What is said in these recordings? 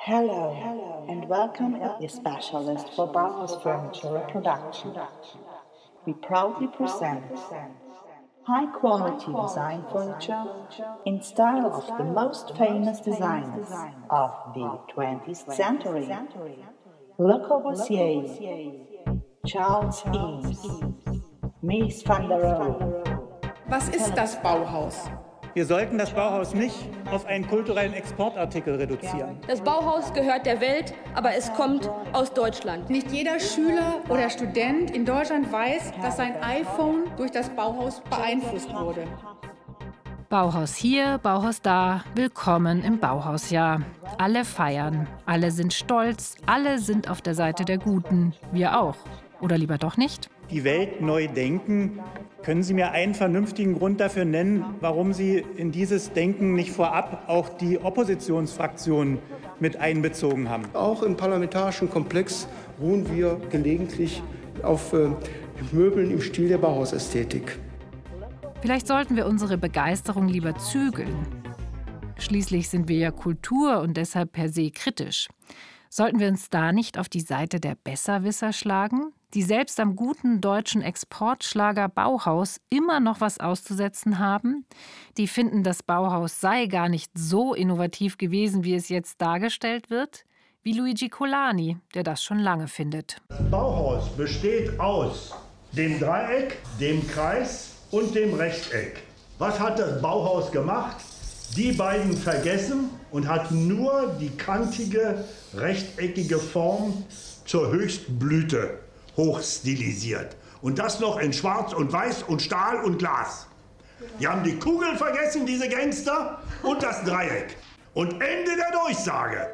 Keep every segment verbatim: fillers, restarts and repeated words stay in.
Hello, and welcome to the specialist for Bauhaus Furniture Reproduction. We proudly present high-quality design furniture in style of the most famous designers of the twentieth century. Le Corbusier, Charles Eames, Mies van der Rohe. Was ist das Bauhaus? Wir sollten das Bauhaus nicht auf einen kulturellen Exportartikel reduzieren. Das Bauhaus gehört der Welt, aber es kommt aus Deutschland. Nicht jeder Schüler oder Student in Deutschland weiß, dass sein iPhone durch das Bauhaus beeinflusst wurde. Bauhaus hier, Bauhaus da, willkommen im Bauhausjahr. Alle feiern, alle sind stolz, alle sind auf der Seite der Guten. Wir auch. Oder lieber doch nicht? Die Welt neu denken. Können Sie mir einen vernünftigen Grund dafür nennen, warum Sie in dieses Denken nicht vorab auch die Oppositionsfraktionen mit einbezogen haben? Auch im parlamentarischen Komplex ruhen wir gelegentlich auf äh, Möbeln im Stil der Bauhausästhetik. Vielleicht sollten wir unsere Begeisterung lieber zügeln. Schließlich sind wir ja Kultur und deshalb per se kritisch. Sollten wir uns da nicht auf die Seite der Besserwisser schlagen, die selbst am guten deutschen Exportschlager Bauhaus immer noch was auszusetzen haben? Die finden, das Bauhaus sei gar nicht so innovativ gewesen, wie es jetzt dargestellt wird? Wie Luigi Colani, der das schon lange findet. Das Bauhaus besteht aus dem Dreieck, dem Kreis und dem Rechteck. Was hat das Bauhaus gemacht? Die beiden vergessen und hat nur die kantige, rechteckige Form zur Höchstblüte hochstilisiert. Und das noch in Schwarz und Weiß und Stahl und Glas. Die haben die Kugel vergessen, diese Gangster, und das Dreieck. Und Ende der Durchsage.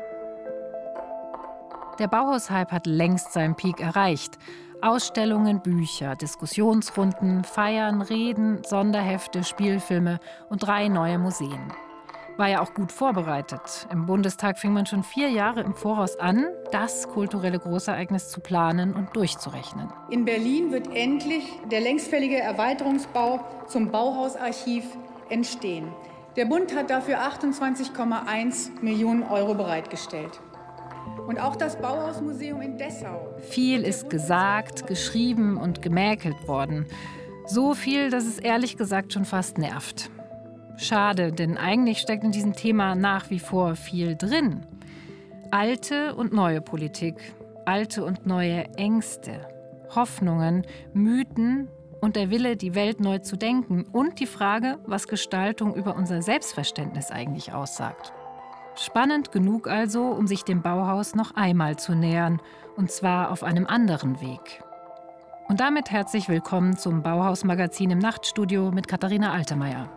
Der Bauhaus-Hype hat längst seinen Peak erreicht. Ausstellungen, Bücher, Diskussionsrunden, Feiern, Reden, Sonderhefte, Spielfilme und drei neue Museen. War ja auch gut vorbereitet. Im Bundestag fing man schon vier Jahre im Voraus an, das kulturelle Großereignis zu planen und durchzurechnen. In Berlin wird endlich der längstfällige Erweiterungsbau zum Bauhausarchiv entstehen. Der Bund hat dafür achtundzwanzig Komma eins Millionen Euro bereitgestellt. Und auch das Bauhausmuseum in Dessau. Viel ist gesagt, geschrieben und gemäkelt worden. So viel, dass es ehrlich gesagt schon fast nervt. Schade, denn eigentlich steckt in diesem Thema nach wie vor viel drin. Alte und neue Politik, alte und neue Ängste, Hoffnungen, Mythen und der Wille, die Welt neu zu denken und die Frage, was Gestaltung über unser Selbstverständnis eigentlich aussagt. Spannend genug also, um sich dem Bauhaus noch einmal zu nähern, und zwar auf einem anderen Weg. Und damit herzlich willkommen zum Bauhaus-Magazin im Nachtstudio mit Katharina Altemeyer.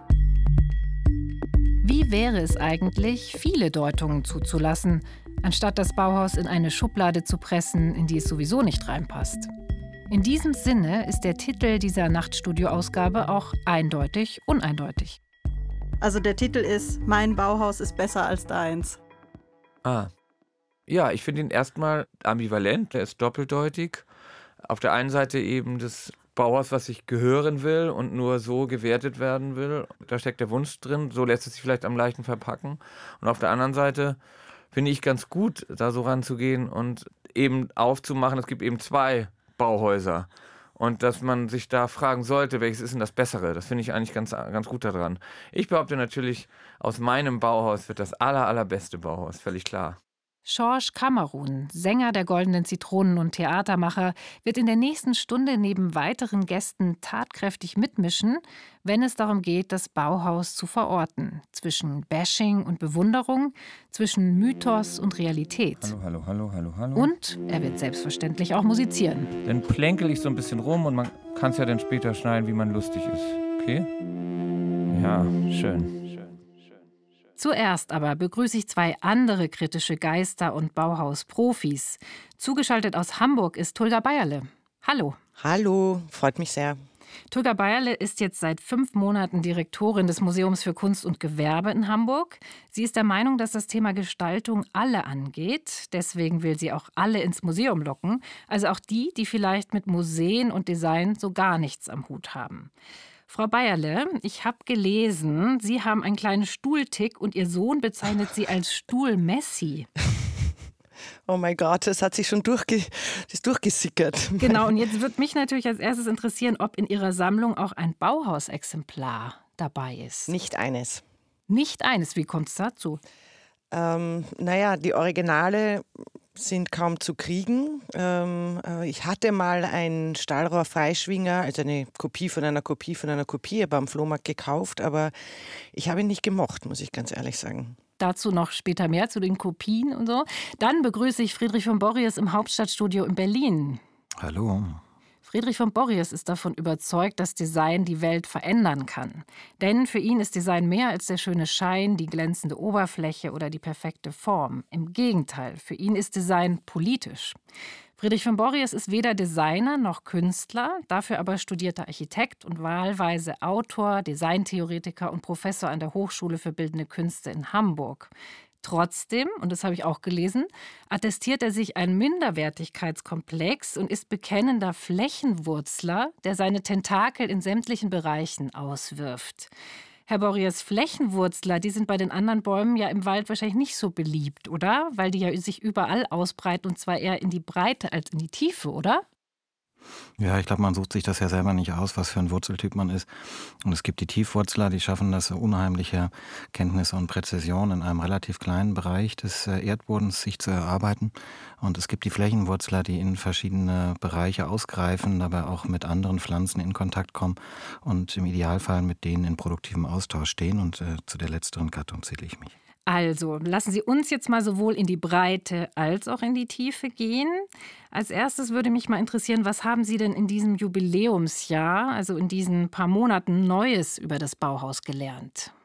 Wie wäre es eigentlich, viele Deutungen zuzulassen, anstatt das Bauhaus in eine Schublade zu pressen, in die es sowieso nicht reinpasst? In diesem Sinne ist der Titel dieser Nachtstudio-Ausgabe auch eindeutig uneindeutig. Also der Titel ist »Mein Bauhaus ist besser als deins«. Ah, ja, ich finde ihn erstmal ambivalent, er ist doppeldeutig. Auf der einen Seite eben das Bauhaus, was ich gehören will und nur so gewertet werden will. Da steckt der Wunsch drin, so lässt es sich vielleicht am leichten verpacken. Und auf der anderen Seite finde ich ganz gut, da so ranzugehen und eben aufzumachen, es gibt eben zwei Bauhäuser. Und dass man sich da fragen sollte, welches ist denn das Bessere? Das finde ich eigentlich ganz, ganz gut daran. Ich behaupte natürlich, aus meinem Bauhaus wird das aller, allerbeste Bauhaus, völlig klar. Georges Cameron, Sänger der Goldenen Zitronen und Theatermacher, wird in der nächsten Stunde neben weiteren Gästen tatkräftig mitmischen, wenn es darum geht, das Bauhaus zu verorten. Zwischen Bashing und Bewunderung, zwischen Mythos und Realität. Hallo, hallo, hallo, hallo, hallo. Und er wird selbstverständlich auch musizieren. Dann plänkel ich so ein bisschen rum und man kann es ja dann später schneiden, wie man lustig ist. Okay? Ja, schön. Zuerst aber begrüße ich zwei andere kritische Geister und Bauhaus-Profis. Zugeschaltet aus Hamburg ist Tulga Beierle. Hallo. Hallo, freut mich sehr. Tulga Beierle ist jetzt seit fünf Monaten Direktorin des Museums für Kunst und Gewerbe in Hamburg. Sie ist der Meinung, dass das Thema Gestaltung alle angeht. Deswegen will sie auch alle ins Museum locken. Also auch die, die vielleicht mit Museen und Design so gar nichts am Hut haben. Frau Beierle, ich habe gelesen, Sie haben einen kleinen Stuhltick und Ihr Sohn bezeichnet Sie als Stuhl-Messi. Oh mein Gott, das hat sich schon durchge das ist durchgesickert. Genau, und jetzt würde mich natürlich als erstes interessieren, ob in Ihrer Sammlung auch ein Bauhaus-Exemplar dabei ist. Nicht eines. Nicht eines, wie kommt es dazu? Ähm, naja, die Originale sind kaum zu kriegen. Ähm, äh, ich hatte mal einen Stahlrohr-Freischwinger, also eine Kopie von einer Kopie von einer Kopie, beim Flohmarkt gekauft, aber ich habe ihn nicht gemocht, muss ich ganz ehrlich sagen. Dazu noch später mehr, zu den Kopien und so. Dann begrüße ich Friedrich von Borries im Hauptstadtstudio in Berlin. Hallo. Friedrich von Borries ist davon überzeugt, dass Design die Welt verändern kann. Denn für ihn ist Design mehr als der schöne Schein, die glänzende Oberfläche oder die perfekte Form. Im Gegenteil, für ihn ist Design politisch. Friedrich von Borries ist weder Designer noch Künstler, dafür aber studierter Architekt und wahlweise Autor, Designtheoretiker und Professor an der Hochschule für Bildende Künste in Hamburg. Trotzdem, und das habe ich auch gelesen, attestiert er sich einen Minderwertigkeitskomplex und ist bekennender Flächenwurzler, der seine Tentakel in sämtlichen Bereichen auswirft. Herr Borries, Flächenwurzler, die sind bei den anderen Bäumen ja im Wald wahrscheinlich nicht so beliebt, oder? Weil die ja sich überall ausbreiten und zwar eher in die Breite als in die Tiefe, oder? Ja, ich glaube, man sucht sich das ja selber nicht aus, was für ein Wurzeltyp man ist. Und es gibt die Tiefwurzler, die schaffen das, unheimliche Kenntnisse und Präzision in einem relativ kleinen Bereich des Erdbodens sich zu erarbeiten. Und es gibt die Flächenwurzler, die in verschiedene Bereiche ausgreifen, dabei auch mit anderen Pflanzen in Kontakt kommen und im Idealfall mit denen in produktivem Austausch stehen. Und äh, zu der letzteren Gattung zähle ich mich. Also, lassen Sie uns jetzt mal sowohl in die Breite als auch in die Tiefe gehen. Als erstes würde mich mal interessieren, was haben Sie denn in diesem Jubiläumsjahr, also in diesen paar Monaten, Neues über das Bauhaus gelernt?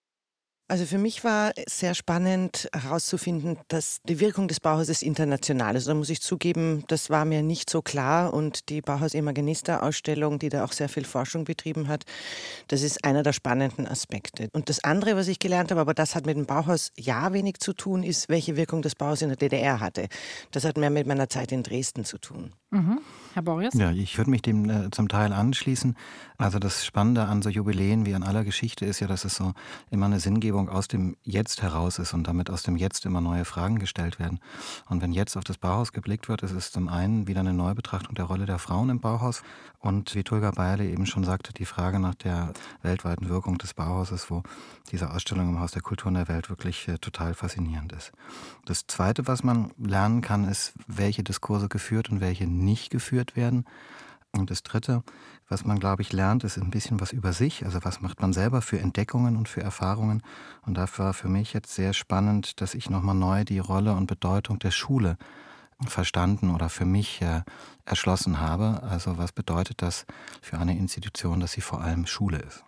Also für mich war sehr spannend herauszufinden, dass die Wirkung des Bauhauses international ist. Da muss ich zugeben, das war mir nicht so klar. Und die Bauhaus-Imaginista-Ausstellung, die da auch sehr viel Forschung betrieben hat, das ist einer der spannenden Aspekte. Und das andere, was ich gelernt habe, aber das hat mit dem Bauhaus ja wenig zu tun, ist, welche Wirkung das Bauhaus in der D D R hatte. Das hat mehr mit meiner Zeit in Dresden zu tun. Mhm. Herr Borries? Ja, ich würde mich dem äh, zum Teil anschließen. Also das Spannende an so Jubiläen wie an aller Geschichte ist ja, dass es so immer eine Sinngebung aus dem Jetzt heraus ist und damit aus dem Jetzt immer neue Fragen gestellt werden. Und wenn jetzt auf das Bauhaus geblickt wird, ist es zum einen wieder eine Neubetrachtung der Rolle der Frauen im Bauhaus und wie Tulga Beile eben schon sagte, die Frage nach der weltweiten Wirkung des Bauhauses, wo diese Ausstellung im Haus der Kulturen der Welt wirklich äh, total faszinierend ist. Das Zweite, was man lernen kann, ist, welche Diskurse geführt und welche nicht geführt werden. Und das Dritte, was man, glaube ich, lernt, ist ein bisschen was über sich. Also was macht man selber für Entdeckungen und für Erfahrungen. Und da war für mich jetzt sehr spannend, dass ich nochmal neu die Rolle und Bedeutung der Schule verstanden oder für mich äh, erschlossen habe. Also was bedeutet das für eine Institution, dass sie vor allem Schule ist?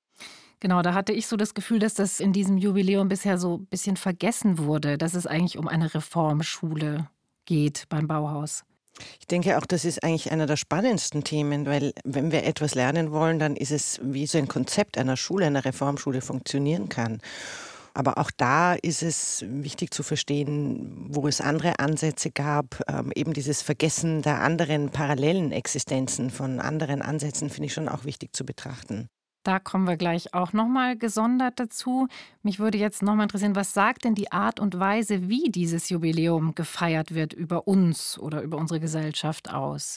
Genau, da hatte ich so das Gefühl, dass das in diesem Jubiläum bisher so ein bisschen vergessen wurde, dass es eigentlich um eine Reformschule geht beim Bauhaus. Ich denke auch, das ist eigentlich einer der spannendsten Themen, weil wenn wir etwas lernen wollen, dann ist es, wie so ein Konzept einer Schule, einer Reformschule funktionieren kann. Aber auch da ist es wichtig zu verstehen, wo es andere Ansätze gab. Ähm, eben dieses Vergessen der anderen parallelen Existenzen von anderen Ansätzen finde ich schon auch wichtig zu betrachten. Da kommen wir gleich auch nochmal gesondert dazu. Mich würde jetzt nochmal interessieren, was sagt denn die Art und Weise, wie dieses Jubiläum gefeiert wird, über uns oder über unsere Gesellschaft aus?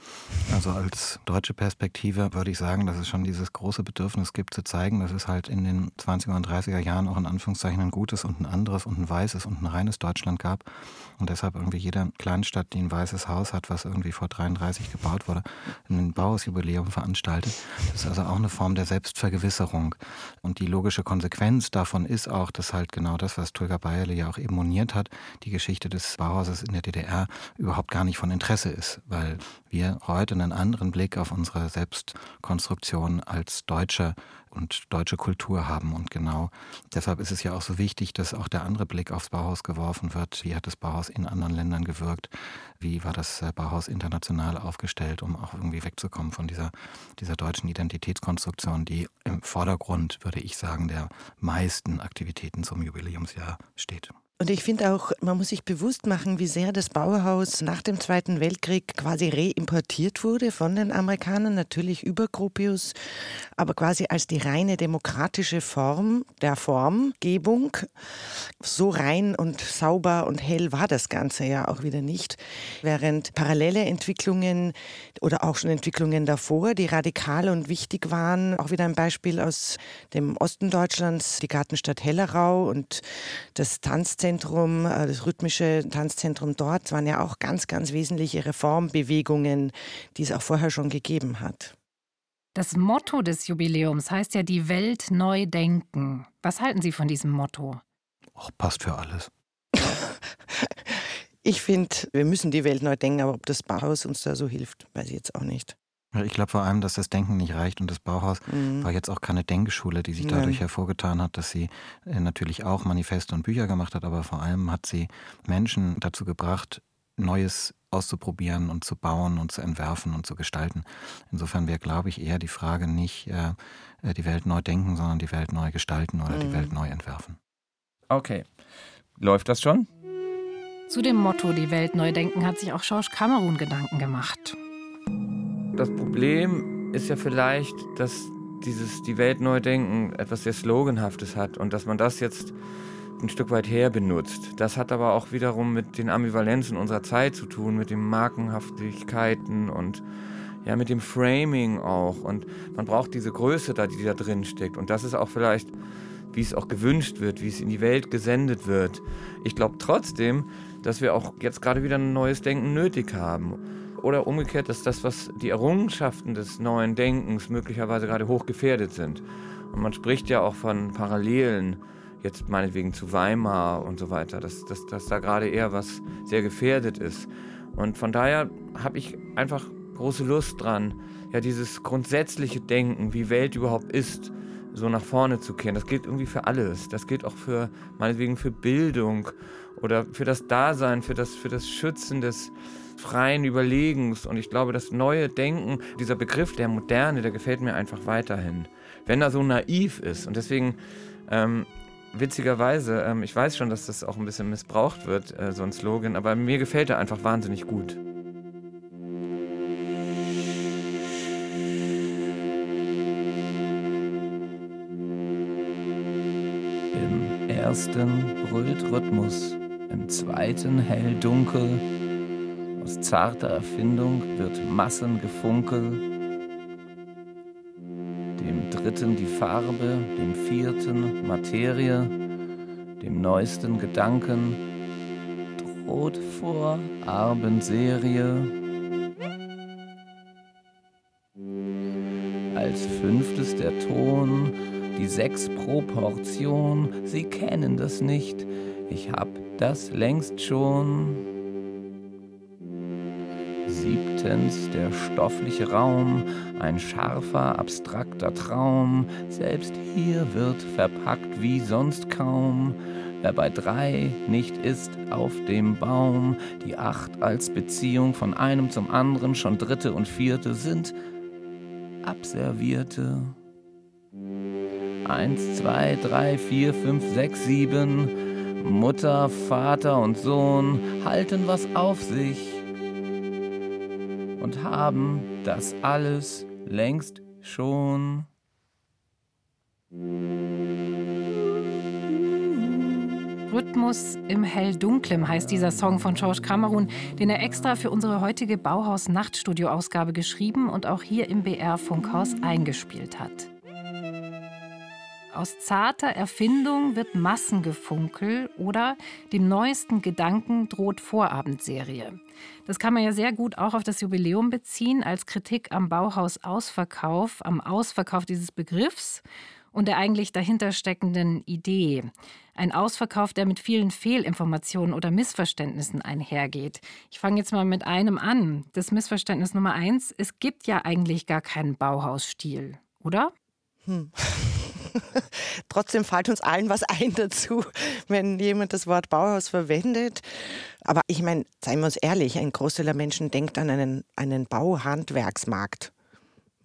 Also als deutsche Perspektive würde ich sagen, dass es schon dieses große Bedürfnis gibt zu zeigen, dass es halt in den zwanziger und dreißiger Jahren auch in Anführungszeichen ein gutes und ein anderes und ein weißes und ein reines Deutschland gab. Und deshalb irgendwie jede Kleinstadt, die ein weißes Haus hat, was irgendwie vor dreiunddreißig gebaut wurde, ein Bauhausjubiläum veranstaltet. Das ist also auch eine Form der Selbstvergewisserung. Und die logische Konsequenz davon ist auch, dass halt genau das, was Tulga Beile ja auch eben moniert hat, die Geschichte des Bauhauses in der D D R überhaupt gar nicht von Interesse ist, weil wir heute einen anderen Blick auf unsere Selbstkonstruktion als Deutsche und deutsche Kultur haben. Und genau deshalb ist es ja auch so wichtig, dass auch der andere Blick aufs Bauhaus geworfen wird. Wie hat das Bauhaus in anderen Ländern gewirkt? Wie war das Bauhaus international aufgestellt, um auch irgendwie wegzukommen von dieser, dieser deutschen Identitätskonstruktion, die im Vordergrund, würde ich sagen, der meisten Aktivitäten zum Jubiläumsjahr steht. Und ich finde auch, man muss sich bewusst machen, wie sehr das Bauhaus nach dem Zweiten Weltkrieg quasi reimportiert wurde von den Amerikanern, natürlich über Gropius, aber quasi als die reine demokratische Form der Formgebung. So rein und sauber und hell war das Ganze ja auch wieder nicht. Während parallele Entwicklungen oder auch schon Entwicklungen davor, die radikal und wichtig waren, auch wieder ein Beispiel aus dem Osten Deutschlands, die Gartenstadt Hellerau und das Tanzzentrum, das rhythmische Tanzzentrum dort, waren ja auch ganz, ganz wesentliche Reformbewegungen, die es auch vorher schon gegeben hat. Das Motto des Jubiläums heißt ja die Welt neu denken. Was halten Sie von diesem Motto? Och, passt für alles. Ich finde, wir müssen die Welt neu denken, aber ob das Bauhaus uns da so hilft, weiß ich jetzt auch nicht. Ich glaube vor allem, dass das Denken nicht reicht und das Bauhaus Mhm. war jetzt auch keine Denkschule, die sich dadurch Nein. hervorgetan hat, dass sie äh, natürlich auch Manifeste und Bücher gemacht hat, aber vor allem hat sie Menschen dazu gebracht, Neues auszuprobieren und zu bauen und zu entwerfen und zu gestalten. Insofern wäre, glaube ich, eher die Frage nicht äh, die Welt neu denken, sondern die Welt neu gestalten oder Mhm. die Welt neu entwerfen. Okay. Läuft das schon? Zu dem Motto die Welt neu denken hat sich auch Georges Cameron Gedanken gemacht. Das Problem ist ja vielleicht, dass dieses die Welt neu denken etwas sehr Sloganhaftes hat und dass man das jetzt ein Stück weit her benutzt. Das hat aber auch wiederum mit den Ambivalenzen unserer Zeit zu tun, mit den Markenhaftigkeiten und ja, mit dem Framing auch. Und man braucht diese Größe da, die da drin steckt. Und das ist auch vielleicht, wie es auch gewünscht wird, wie es in die Welt gesendet wird. Ich glaube trotzdem, dass wir auch jetzt gerade wieder ein neues Denken nötig haben. Oder umgekehrt, dass das, was die Errungenschaften des neuen Denkens möglicherweise gerade hoch gefährdet sind. Und man spricht ja auch von Parallelen, jetzt meinetwegen zu Weimar und so weiter, dass, dass, dass da gerade eher was sehr gefährdet ist. Und von daher habe ich einfach große Lust dran, ja, dieses grundsätzliche Denken, wie Welt überhaupt ist, so nach vorne zu kehren. Das gilt irgendwie für alles. Das gilt auch für, meinetwegen für Bildung oder für das Dasein, für das, für das Schützen des freien Überlegens. Und ich glaube, das neue Denken, dieser Begriff der Moderne, der gefällt mir einfach weiterhin. Wenn er so naiv ist. Und deswegen, ähm, witzigerweise, ähm, ich weiß schon, dass das auch ein bisschen missbraucht wird, äh, so ein Slogan, aber mir gefällt er einfach wahnsinnig gut. Im ersten brüllt Rhythmus, im zweiten hell-dunkel. Aus zarter Erfindung wird Massengefunkel. Dem dritten die Farbe, dem vierten Materie, dem neuesten Gedanken droht vor Abendserie. Als fünftes der Ton, die sechs pro Portion, Sie kennen das nicht, ich hab das längst schon. Siebtens der stoffliche Raum, ein scharfer, abstrakter Traum, selbst hier wird verpackt wie sonst kaum. Wer bei drei nicht ist auf dem Baum, die acht als Beziehung von einem zum anderen, schon dritte und vierte sind Abservierte. Eins, zwei, drei, vier, fünf, sechs, sieben. Mutter, Vater und Sohn halten was auf sich und haben das alles längst schon. Rhythmus im Hell-Dunklem heißt dieser Song von Georges Cameron, den er extra für unsere heutige Bauhaus-Nachtstudio-Ausgabe geschrieben und auch hier im B R-Funkhaus eingespielt hat. Aus zarter Erfindung wird Massengefunkel oder dem neuesten Gedanken droht Vorabendserie. Das kann man ja sehr gut auch auf das Jubiläum beziehen, als Kritik am Bauhaus-Ausverkauf, am Ausverkauf dieses Begriffs und der eigentlich dahinter steckenden Idee. Ein Ausverkauf, der mit vielen Fehlinformationen oder Missverständnissen einhergeht. Ich fange jetzt mal mit einem an. Das Missverständnis Nummer eins: Es gibt ja eigentlich gar keinen Bauhausstil, oder? Hm. Trotzdem fällt uns allen was ein dazu, wenn jemand das Wort Bauhaus verwendet. Aber ich meine, seien wir uns ehrlich, ein Großteil der Menschen denkt an einen, einen Bauhandwerksmarkt.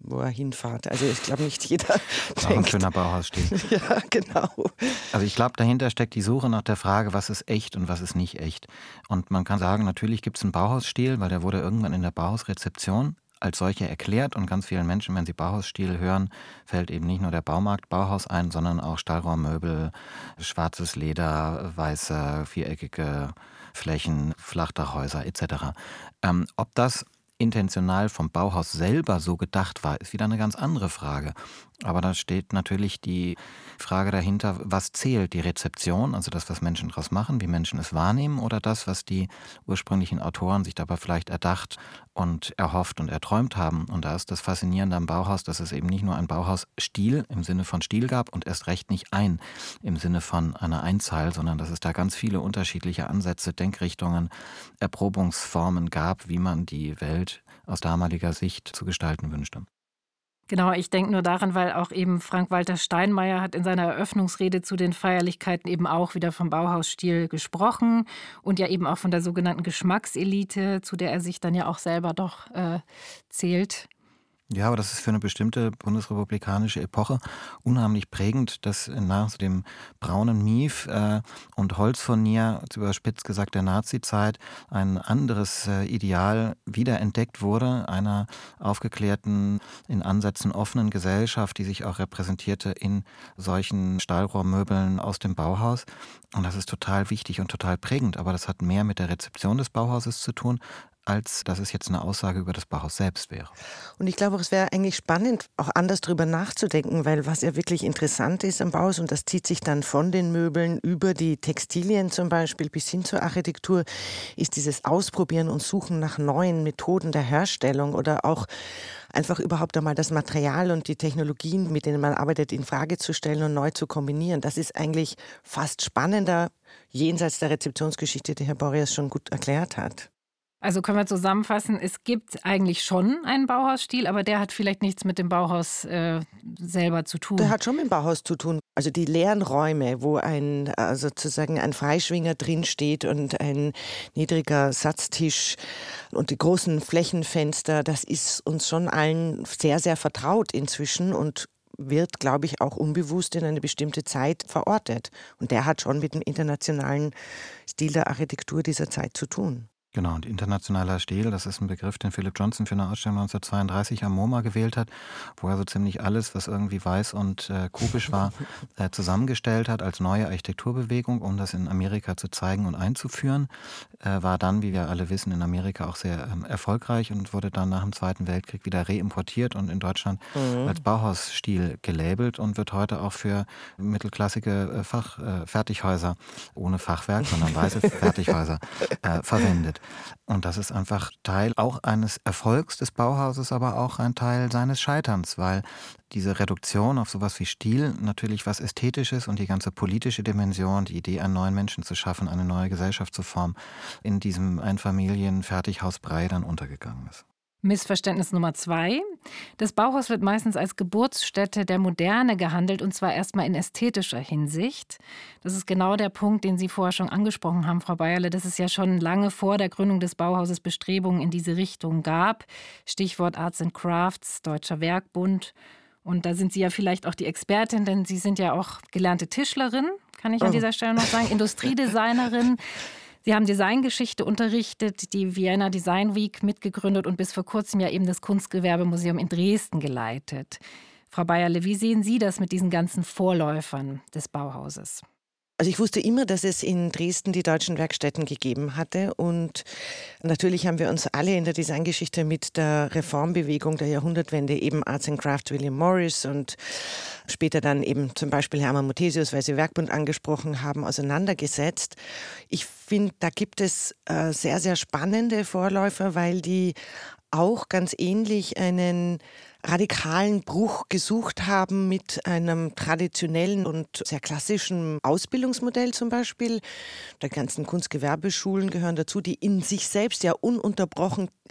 wo er hinfährt. Also ich glaube nicht jeder Auch denkt. ein schöner Bauhausstil. Ja, genau. Also ich glaube, dahinter steckt die Suche nach der Frage, was ist echt und was ist nicht echt. Und man kann sagen, natürlich gibt es einen Bauhausstil, weil der wurde irgendwann in der Bauhausrezeption als solcher erklärt und ganz vielen Menschen, wenn sie Bauhausstil hören, fällt eben nicht nur der Baumarkt Bauhaus ein, sondern auch Stahlrohrmöbel, schwarzes Leder, weiße, viereckige Flächen, Flachdachhäuser et cetera. Ähm, ob das intentional vom Bauhaus selber so gedacht war, ist wieder eine ganz andere Frage. Aber da steht natürlich die Frage dahinter, was zählt? Die Rezeption, also das, was Menschen daraus machen, wie Menschen es wahrnehmen, oder das, was die ursprünglichen Autoren sich dabei vielleicht erdacht und erhofft und erträumt haben. Und da ist das Faszinierende am Bauhaus, dass es eben nicht nur ein Bauhausstil im Sinne von Stil gab und erst recht nicht ein im Sinne von einer Einzahl, sondern dass es da ganz viele unterschiedliche Ansätze, Denkrichtungen, Erprobungsformen gab, wie man die Welt aus damaliger Sicht zu gestalten wünschte. Genau, ich denke nur daran, weil auch eben Frank-Walter Steinmeier hat in seiner Eröffnungsrede zu den Feierlichkeiten eben auch wieder vom Bauhausstil gesprochen und ja eben auch von der sogenannten Geschmackselite, zu der er sich dann ja auch selber doch äh, zählt. Ja, aber das ist für eine bestimmte bundesrepublikanische Epoche unheimlich prägend, dass nach dem braunen Mief äh, und Holzfurnier, überspitzt gesagt der Nazizeit, ein anderes äh, Ideal wiederentdeckt wurde, einer aufgeklärten, in Ansätzen offenen Gesellschaft, die sich auch repräsentierte in solchen Stahlrohrmöbeln aus dem Bauhaus. Und das ist total wichtig und total prägend, aber das hat mehr mit der Rezeption des Bauhauses zu tun, als dass es jetzt eine Aussage über das Bauhaus selbst wäre. Und ich glaube, es wäre eigentlich spannend, auch anders drüber nachzudenken, weil was ja wirklich interessant ist am Bauhaus, und das zieht sich dann von den Möbeln über die Textilien zum Beispiel bis hin zur Architektur, ist dieses Ausprobieren und Suchen nach neuen Methoden der Herstellung oder auch einfach überhaupt einmal das Material und die Technologien, mit denen man arbeitet, in Frage zu stellen und neu zu kombinieren. Das ist eigentlich fast spannender, jenseits der Rezeptionsgeschichte, die Herr Borries schon gut erklärt hat. Also können wir zusammenfassen, es gibt eigentlich schon einen Bauhausstil, aber der hat vielleicht nichts mit dem Bauhaus äh, selber zu tun. Der hat schon mit dem Bauhaus zu tun. Also die leeren Räume, wo ein äh, sozusagen ein Freischwinger drinsteht und ein niedriger Satztisch und die großen Flächenfenster, das ist uns schon allen sehr, sehr vertraut inzwischen und wird, glaube ich, auch unbewusst in eine bestimmte Zeit verortet. Und der hat schon mit dem internationalen Stil der Architektur dieser Zeit zu tun. Genau, und internationaler Stil, das ist ein Begriff, den Philip Johnson für eine Ausstellung neunzehnhundertzweiunddreißig am MoMA gewählt hat, wo er so ziemlich alles, was irgendwie weiß und äh, kubisch war, äh, zusammengestellt hat als neue Architekturbewegung, um das in Amerika zu zeigen und einzuführen. Äh, war dann, wie wir alle wissen, in Amerika auch sehr ähm, erfolgreich und wurde dann nach dem Zweiten Weltkrieg wieder reimportiert und in Deutschland mhm. als Bauhausstil gelabelt und wird heute auch für mittelklassige äh, Fach, äh, Fertighäuser ohne Fachwerk, sondern weiße Fertighäuser äh, verwendet. Und das ist einfach Teil auch eines Erfolgs des Bauhauses, aber auch ein Teil seines Scheiterns, weil diese Reduktion auf sowas wie Stil natürlich was Ästhetisches und die ganze politische Dimension, die Idee, einen neuen Menschen zu schaffen, eine neue Gesellschaft zu formen, in diesem Einfamilien-Fertighausbrei dann untergegangen ist. Missverständnis Nummer zwei. Das Bauhaus wird meistens als Geburtsstätte der Moderne gehandelt und zwar erstmal in ästhetischer Hinsicht. Das ist genau der Punkt, den Sie vorher schon angesprochen haben, Frau Beierle, dass es ja schon lange vor der Gründung des Bauhauses Bestrebungen in diese Richtung gab. Stichwort Arts and Crafts, Deutscher Werkbund. Und da sind Sie ja vielleicht auch die Expertin, denn Sie sind ja auch gelernte Tischlerin, kann ich an dieser Stelle noch sagen, Industriedesignerin. Sie haben Designgeschichte unterrichtet, die Vienna Design Week mitgegründet und bis vor kurzem ja eben das Kunstgewerbemuseum in Dresden geleitet. Frau Beierle, wie sehen Sie das mit diesen ganzen Vorläufern des Bauhauses? Also ich wusste immer, dass es in Dresden die deutschen Werkstätten gegeben hatte und natürlich haben wir uns alle in der Designgeschichte mit der Reformbewegung der Jahrhundertwende, eben Arts and Crafts William Morris und später dann eben zum Beispiel Hermann Muthesius, weil Sie Werkbund angesprochen haben, auseinandergesetzt. Ich finde, da gibt es äh, sehr, sehr spannende Vorläufer, weil die auch ganz ähnlich einen radikalen Bruch gesucht haben mit einem traditionellen und sehr klassischen Ausbildungsmodell zum Beispiel. Die ganzen Kunstgewerbeschulen gehören dazu, die in sich selbst ja ununterbrochen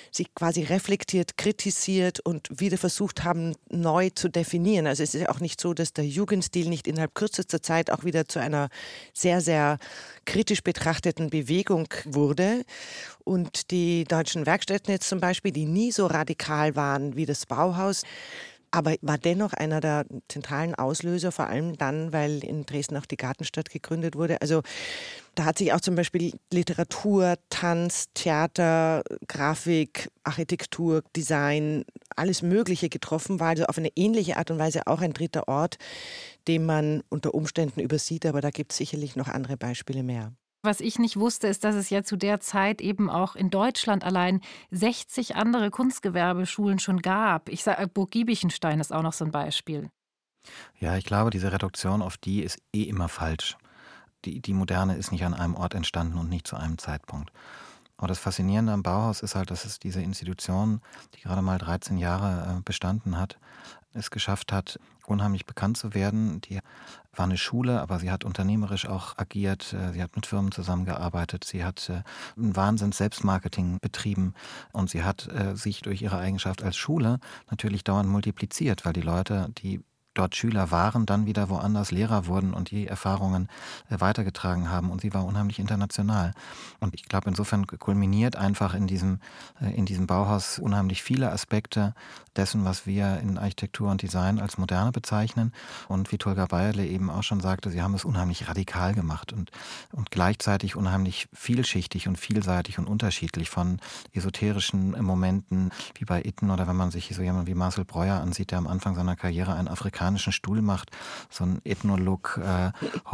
sich quasi reflektiert, kritisiert und wieder versucht haben, neu zu definieren. Also es ist ja auch nicht so, dass der Jugendstil nicht innerhalb kürzester Zeit auch wieder zu einer sehr, sehr kritisch betrachteten Bewegung wurde. Und die deutschen Werkstätten jetzt zum Beispiel, die nie so radikal waren wie das Bauhaus, aber war dennoch einer der zentralen Auslöser, vor allem dann, weil in Dresden auch die Gartenstadt gegründet wurde. Also da hat sich auch zum Beispiel Literatur, Tanz, Theater, Grafik, Architektur, Design, alles Mögliche getroffen, war also auf eine ähnliche Art und Weise auch ein dritter Ort, den man unter Umständen übersieht, aber da gibt es sicherlich noch andere Beispiele mehr. Was ich nicht wusste, ist, dass es ja zu der Zeit eben auch in Deutschland allein sechzig andere Kunstgewerbeschulen schon gab. Ich sage, Burg Giebichenstein ist auch noch so ein Beispiel. Ja, ich glaube, diese Reduktion auf die ist eh immer falsch. Die, die Moderne ist nicht an einem Ort entstanden und nicht zu einem Zeitpunkt. Aber das Faszinierende am Bauhaus ist halt, dass es diese Institution, die gerade mal dreizehn Jahre bestanden hat, es geschafft hat, unheimlich bekannt zu werden. Die war eine Schule, aber sie hat unternehmerisch auch agiert. Sie hat mit Firmen zusammengearbeitet. Sie hat ein Wahnsinns-Selbstmarketing betrieben. Und sie hat sich durch ihre Eigenschaft als Schule natürlich dauernd multipliziert, weil die Leute, die dort Schüler waren, dann wieder woanders Lehrer wurden und die Erfahrungen äh, weitergetragen haben. Und sie war unheimlich international. Und ich glaube, insofern kulminiert einfach in diesem, äh, in diesem Bauhaus unheimlich viele Aspekte dessen, was wir in Architektur und Design als Moderne bezeichnen. Und wie Tolga Bayerle eben auch schon sagte, sie haben es unheimlich radikal gemacht und, und gleichzeitig unheimlich vielschichtig und vielseitig und unterschiedlich, von esoterischen Momenten wie bei Itten oder wenn man sich so jemanden wie Marcel Breuer ansieht, der am Anfang seiner Karriere einen afrikanischen Stuhl macht, so ein Ethnolook, äh,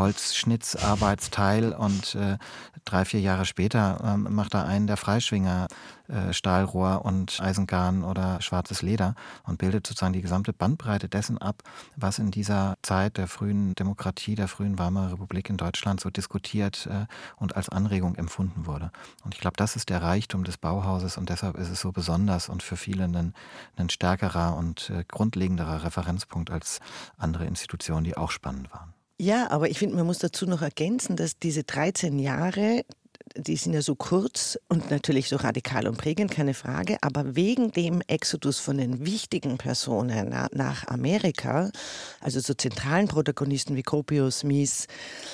Holzschnitzarbeitsteil und äh, drei, vier Jahre später äh, macht er einen der Freischwinger, äh, Stahlrohr und Eisengarn oder schwarzes Leder und bildet sozusagen die gesamte Bandbreite dessen ab, was in dieser Zeit der frühen Demokratie, der frühen Weimarer Republik in Deutschland so diskutiert äh, und als Anregung empfunden wurde. Und ich glaube, das ist der Reichtum des Bauhauses und deshalb ist es so besonders und für viele ein, ein stärkerer und äh, grundlegenderer Referenzpunkt als andere Institutionen, die auch spannend waren. Ja, aber ich finde, man muss dazu noch ergänzen, dass diese dreizehn Jahre, die sind ja so kurz und natürlich so radikal und prägend, keine Frage, aber wegen dem Exodus von den wichtigen Personen nach Amerika, also so zentralen Protagonisten wie Gropius, Mies,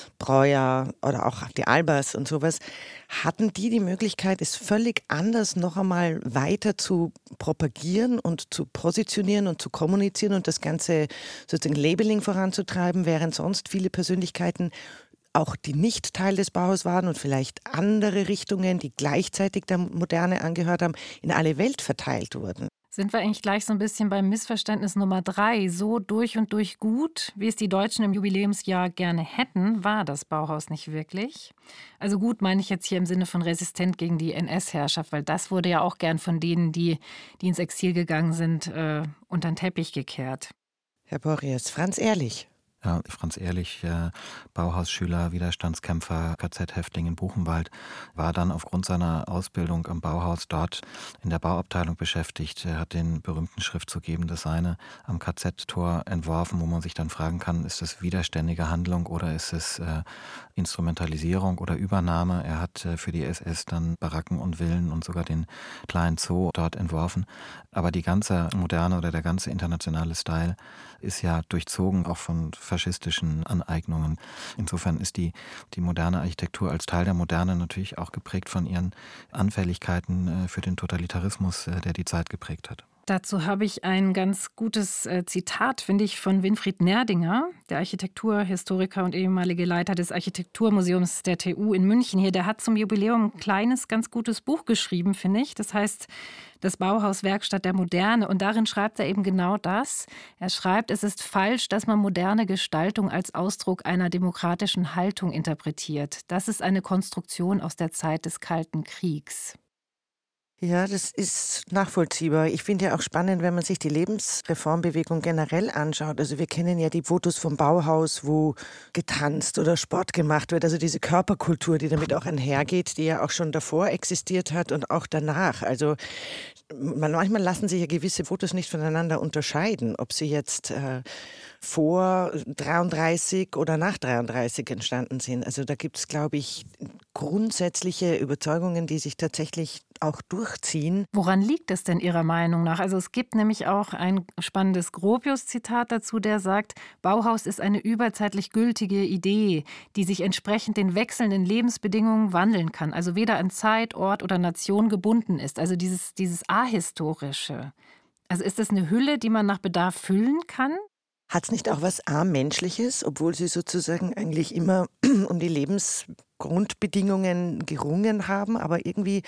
Breuer oder auch die Albers und sowas, hatten die die Möglichkeit, es völlig anders noch einmal weiter zu propagieren und zu positionieren und zu kommunizieren und das ganze sozusagen Labeling voranzutreiben, während sonst viele Persönlichkeiten, auch die nicht Teil des Bauhaus waren und vielleicht andere Richtungen, die gleichzeitig der Moderne angehört haben, in alle Welt verteilt wurden. Sind wir eigentlich gleich so ein bisschen beim Missverständnis Nummer drei. So durch und durch gut, wie es die Deutschen im Jubiläumsjahr gerne hätten, war das Bauhaus nicht wirklich. Also gut meine ich jetzt hier im Sinne von resistent gegen die N S-Herrschaft, weil das wurde ja auch gern von denen, die, die ins Exil gegangen sind, äh, unter den Teppich gekehrt. Herr Borries, Franz Ehrlich. Ja, Franz Ehrlich, äh, Bauhausschüler, Widerstandskämpfer, K Z-Häftling in Buchenwald, war dann aufgrund seiner Ausbildung am Bauhaus dort in der Bauabteilung beschäftigt. Er hat den berühmten Schriftzug Eben das Seine am K Z-Tor entworfen, wo man sich dann fragen kann, ist das widerständige Handlung oder ist es äh, Instrumentalisierung oder Übernahme? Er hat äh, für die S S dann Baracken und Villen und sogar den kleinen Zoo dort entworfen. Aber die ganze moderne oder der ganze internationale Style ist ja durchzogen auch von faschistischen Aneignungen. Insofern ist die, die moderne Architektur als Teil der Moderne natürlich auch geprägt von ihren Anfälligkeiten für den Totalitarismus, der die Zeit geprägt hat. Dazu habe ich ein ganz gutes äh, Zitat, finde ich, von Winfried Nerdinger, der Architekturhistoriker und ehemalige Leiter des Architekturmuseums der T U in München hier. Der hat zum Jubiläum ein kleines, ganz gutes Buch geschrieben, finde ich. Das heißt, das Bauhaus Werkstatt der Moderne. Und darin schreibt er eben genau das. Er schreibt, es ist falsch, dass man moderne Gestaltung als Ausdruck einer demokratischen Haltung interpretiert. Das ist eine Konstruktion aus der Zeit des Kalten Kriegs. Ja, das ist nachvollziehbar. Ich finde ja auch spannend, wenn man sich die Lebensreformbewegung generell anschaut. Also wir kennen ja die Fotos vom Bauhaus, wo getanzt oder Sport gemacht wird. Also diese Körperkultur, die damit auch einhergeht, die ja auch schon davor existiert hat und auch danach. Also man, manchmal lassen sich ja gewisse Fotos nicht voneinander unterscheiden, ob sie jetzt äh, vor dreiunddreißig oder nach dreiunddreißig entstanden sind. Also da gibt es, glaube ich, grundsätzliche Überzeugungen, die sich tatsächlich auch durchziehen. Woran liegt es denn Ihrer Meinung nach? Also es gibt nämlich auch ein spannendes Gropius-Zitat dazu, der sagt, Bauhaus ist eine überzeitlich gültige Idee, die sich entsprechend den wechselnden Lebensbedingungen wandeln kann, also weder an Zeit, Ort oder Nation gebunden ist. Also dieses, dieses Ahistorische. Also ist das eine Hülle, die man nach Bedarf füllen kann? Hat es nicht auch was A-Menschliches, obwohl sie sozusagen eigentlich immer um die Lebensgrundbedingungen gerungen haben, aber irgendwie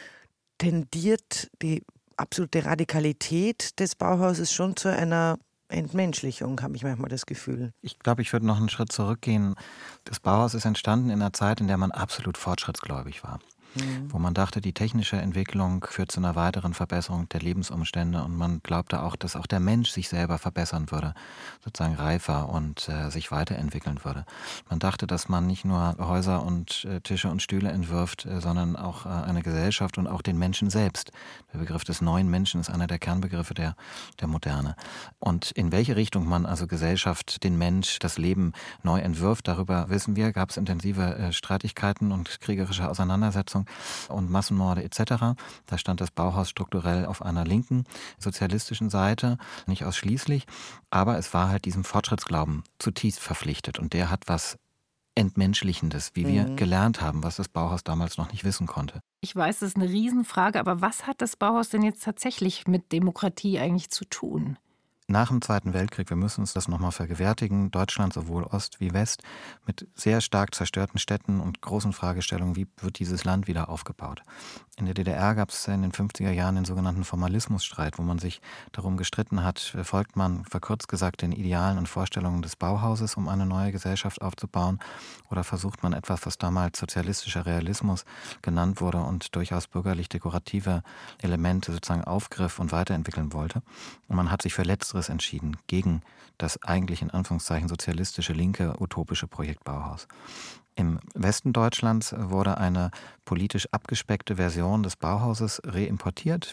tendiert die absolute Radikalität des Bauhauses schon zu einer Entmenschlichung, habe ich manchmal das Gefühl. Ich glaube, ich würde noch einen Schritt zurückgehen. Das Bauhaus ist entstanden in einer Zeit, in der man absolut fortschrittsgläubig war. Mhm. Wo man dachte, die technische Entwicklung führt zu einer weiteren Verbesserung der Lebensumstände und man glaubte auch, dass auch der Mensch sich selber verbessern würde, sozusagen reifer und äh, sich weiterentwickeln würde. Man dachte, dass man nicht nur Häuser und äh, Tische und Stühle entwirft, äh, sondern auch äh, eine Gesellschaft und auch den Menschen selbst. Der Begriff des neuen Menschen ist einer der Kernbegriffe der, der Moderne. Und in welche Richtung man also Gesellschaft, den Mensch, das Leben neu entwirft, darüber wissen wir, gab es intensive äh, Streitigkeiten und kriegerische Auseinandersetzungen und Massenmorde et cetera. Da stand das Bauhaus strukturell auf einer linken sozialistischen Seite, nicht ausschließlich, aber es war halt diesem Fortschrittsglauben zutiefst verpflichtet und der hat was Entmenschlichendes, wie wir mhm. gelernt haben, was das Bauhaus damals noch nicht wissen konnte. Ich weiß, das ist eine Riesenfrage, aber was hat das Bauhaus denn jetzt tatsächlich mit Demokratie eigentlich zu tun? Nach dem Zweiten Weltkrieg, wir müssen uns das nochmal vergewärtigen, Deutschland sowohl Ost wie West mit sehr stark zerstörten Städten und großen Fragestellungen, wie wird dieses Land wieder aufgebaut. In der D D R gab es in den fünfziger Jahren den sogenannten Formalismusstreit, wo man sich darum gestritten hat, folgt man verkürzt gesagt den Idealen und Vorstellungen des Bauhauses, um eine neue Gesellschaft aufzubauen, oder versucht man etwas, was damals sozialistischer Realismus genannt wurde und durchaus bürgerlich-dekorative Elemente sozusagen aufgriff und weiterentwickeln wollte. Und man hat sich für Letzteres entschieden, gegen das eigentlich in Anführungszeichen sozialistische, linke, utopische Projekt Bauhaus. Im Westen Deutschlands wurde eine politisch abgespeckte Version des Bauhauses reimportiert.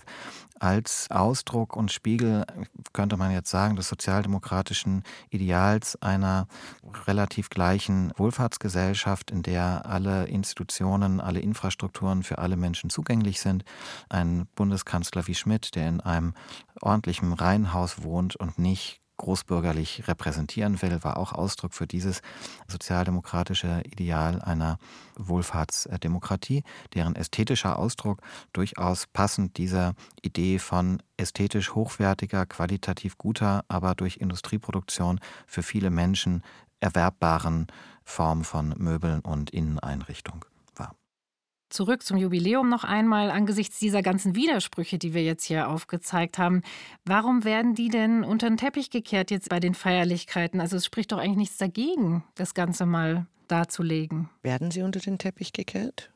Als Ausdruck und Spiegel, könnte man jetzt sagen, des sozialdemokratischen Ideals einer relativ gleichen Wohlfahrtsgesellschaft, in der alle Institutionen, alle Infrastrukturen für alle Menschen zugänglich sind. Ein Bundeskanzler wie Schmidt, der in einem ordentlichen Reihenhaus wohnt und nicht großbürgerlich repräsentieren will, war auch Ausdruck für dieses sozialdemokratische Ideal einer Wohlfahrtsdemokratie, deren ästhetischer Ausdruck durchaus passend dieser Idee von ästhetisch hochwertiger, qualitativ guter, aber durch Industrieproduktion für viele Menschen erwerbbaren Form von Möbeln und Inneneinrichtung. Zurück zum Jubiläum noch einmal, angesichts dieser ganzen Widersprüche, die wir jetzt hier aufgezeigt haben. Warum werden die denn unter den Teppich gekehrt jetzt bei den Feierlichkeiten? Also es spricht doch eigentlich nichts dagegen, das Ganze mal darzulegen. Werden sie unter den Teppich gekehrt?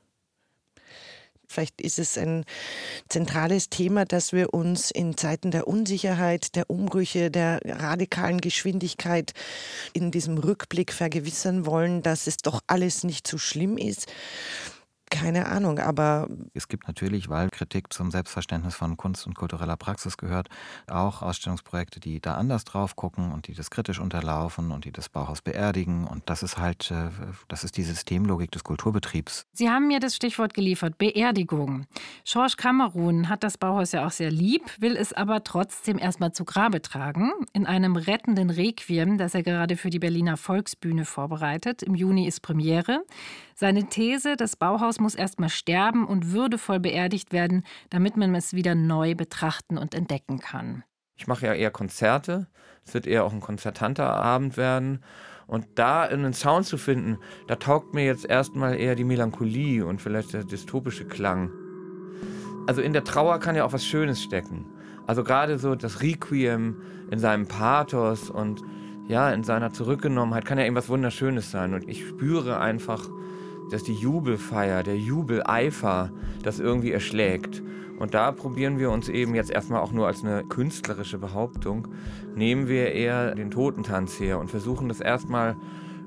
Vielleicht ist es ein zentrales Thema, dass wir uns in Zeiten der Unsicherheit, der Umbrüche, der radikalen Geschwindigkeit in diesem Rückblick vergewissern wollen, dass es doch alles nicht so schlimm ist. Keine Ahnung, aber... Es gibt natürlich, weil Kritik zum Selbstverständnis von Kunst und kultureller Praxis gehört, auch Ausstellungsprojekte, die da anders drauf gucken und die das kritisch unterlaufen und die das Bauhaus beerdigen. Und das ist halt, das ist die Systemlogik des Kulturbetriebs. Sie haben mir das Stichwort geliefert, Beerdigung. Georges Cameron hat das Bauhaus ja auch sehr lieb, will es aber trotzdem erstmal zu Grabe tragen. In einem rettenden Requiem, das er gerade für die Berliner Volksbühne vorbereitet. Im Juni ist Premiere. Seine These, das Bauhaus muss erstmal sterben und würdevoll beerdigt werden, damit man es wieder neu betrachten und entdecken kann. Ich mache ja eher Konzerte. Es wird eher auch ein konzertanter Abend werden. Und da einen Sound zu finden, da taugt mir jetzt erstmal eher die Melancholie und vielleicht der dystopische Klang. Also in der Trauer kann ja auch was Schönes stecken. Also gerade so das Requiem in seinem Pathos und ja, in seiner Zurückgenommenheit kann ja irgendwas Wunderschönes sein. Und ich spüre einfach, dass die Jubelfeier, der Jubeleifer das irgendwie erschlägt. Und da probieren wir uns eben jetzt erstmal auch nur als eine künstlerische Behauptung, nehmen wir eher den Totentanz her und versuchen das erstmal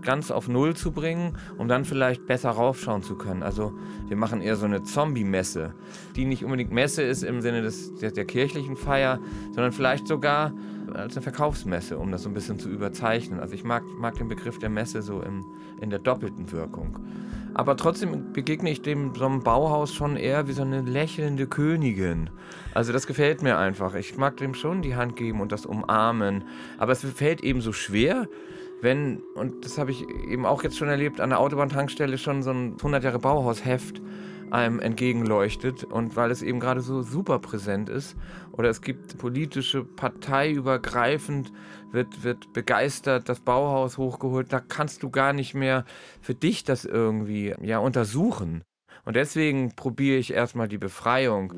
ganz auf Null zu bringen, um dann vielleicht besser raufschauen zu können. Also wir machen eher so eine Zombie-Messe, die nicht unbedingt Messe ist im Sinne des, der, der kirchlichen Feier, sondern vielleicht sogar als eine Verkaufsmesse, um das so ein bisschen zu überzeichnen. Also ich mag, mag den Begriff der Messe so im, in der doppelten Wirkung. Aber trotzdem begegne ich dem so einem Bauhaus schon eher wie so eine lächelnde Königin. Also das gefällt mir einfach. Ich mag dem schon die Hand geben und das umarmen. Aber es fällt eben so schwer, wenn, und das habe ich eben auch jetzt schon erlebt, an der Autobahntankstelle schon so ein hundert Jahre Bauhausheft einem entgegenleuchtet und weil es eben gerade so super präsent ist oder es gibt politische, parteiübergreifend, wird, wird begeistert das Bauhaus hochgeholt, da kannst du gar nicht mehr für dich das irgendwie ja, untersuchen. Und deswegen probiere ich erstmal die Befreiung.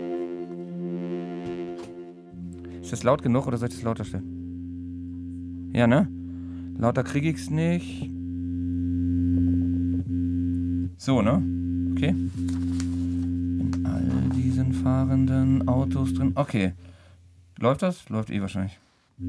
Ist das laut genug oder soll ich das lauter stellen? Ja, ne? Lauter kriege ich es nicht. So, ne? Okay. In all diesen fahrenden Autos drin. Okay. Läuft das? Läuft eh wahrscheinlich.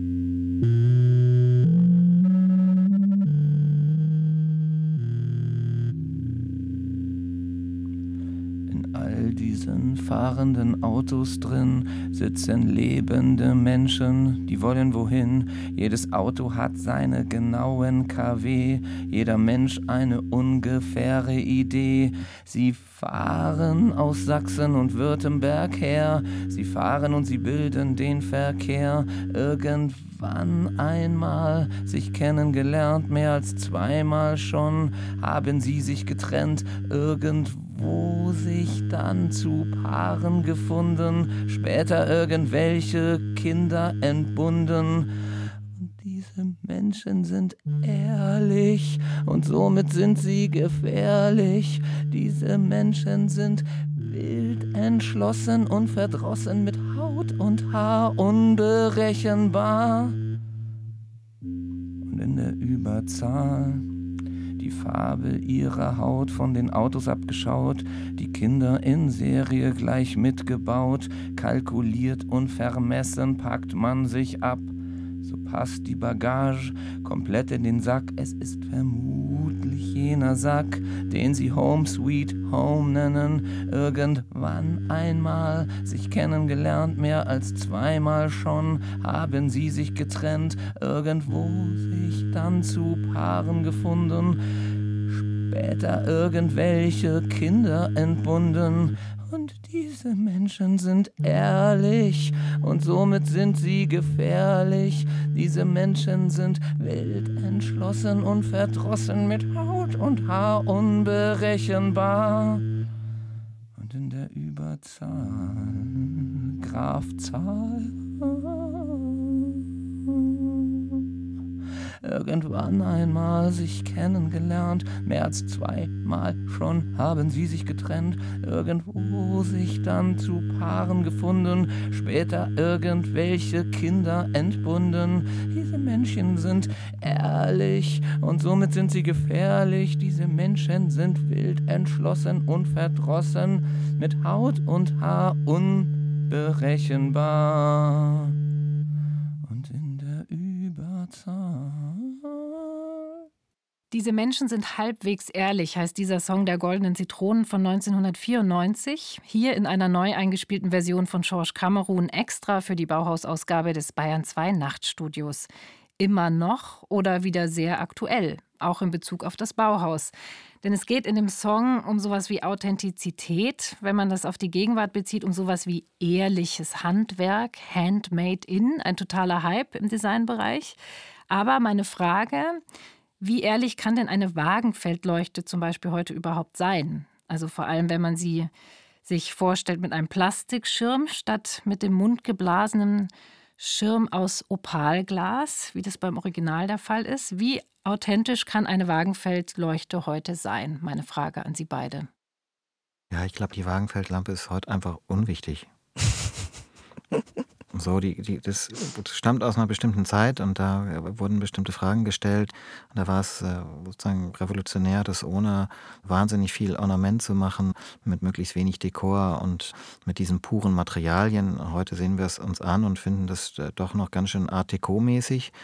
In all diesen fahrenden Autos drin sitzen lebende Menschen, die wollen wohin. Jedes Auto hat seine genauen K W, jeder Mensch eine ungefähre Idee. Sie fahren aus Sachsen und Württemberg her, sie fahren und sie bilden den Verkehr. Irgendwann einmal sich kennengelernt, mehr als zweimal schon, haben sie sich getrennt, irgendwo sich dann zu Paaren gefunden, später irgendwelche Kinder entbunden. Und diese Menschen sind ehrlich und somit sind sie gefährlich. Diese Menschen sind wild, entschlossen und verdrossen, mit Haut und Haar unberechenbar. Und in der Überzahl die Farbe ihrer Haut von den Autos abgeschaut, die Kinder in Serie gleich mitgebaut, kalkuliert und vermessen packt man sich ab. So passt die Bagage komplett in den Sack. Es ist vermutlich jener Sack, den sie Home Sweet Home nennen. Irgendwann einmal sich kennengelernt, mehr als zweimal schon, haben sie sich getrennt, irgendwo sich dann zu Paaren gefunden, später irgendwelche Kinder entbunden. Und diese Menschen sind ehrlich und somit sind sie gefährlich. Diese Menschen sind wild, entschlossen und verdrossen, mit Haut und Haar unberechenbar. Und in der Überzahl, Grafzahl, irgendwann einmal sich kennengelernt, mehr als zweimal schon haben sie sich getrennt, irgendwo sich dann zu Paaren gefunden, später irgendwelche Kinder entbunden. Diese Menschen sind ehrlich und somit sind sie gefährlich. Diese Menschen sind wild, entschlossen und verdrossen, mit Haut und Haar unberechenbar. Und in der Überzahl. Diese Menschen sind halbwegs ehrlich, heißt dieser Song der Goldenen Zitronen von neunzehnhundertvierundneunzig. Hier in einer neu eingespielten Version von Schorsch Kamerun extra für die Bauhausausgabe des Bayern zwei Nachtstudios. Immer noch oder wieder sehr aktuell, auch in Bezug auf das Bauhaus. Denn es geht in dem Song um sowas wie Authentizität, wenn man das auf die Gegenwart bezieht, um sowas wie ehrliches Handwerk, Handmade in, ein totaler Hype im Designbereich. Aber meine Frage: Wie ehrlich kann denn eine Wagenfeldleuchte zum Beispiel heute überhaupt sein? Also vor allem, wenn man sie sich vorstellt mit einem Plastikschirm statt mit dem mundgeblasenen Schirm aus Opalglas, wie das beim Original der Fall ist. Wie authentisch kann eine Wagenfeldleuchte heute sein? Meine Frage an Sie beide. Ja, ich glaube, die Wagenfeldlampe ist heute einfach unwichtig. So, die, die, das stammt aus einer bestimmten Zeit und da wurden bestimmte Fragen gestellt. Und da war es äh, sozusagen revolutionär, das ohne wahnsinnig viel Ornament zu machen, mit möglichst wenig Dekor und mit diesen puren Materialien. Heute sehen wir es uns an und finden das äh, doch noch ganz schön Art Deco-mäßig.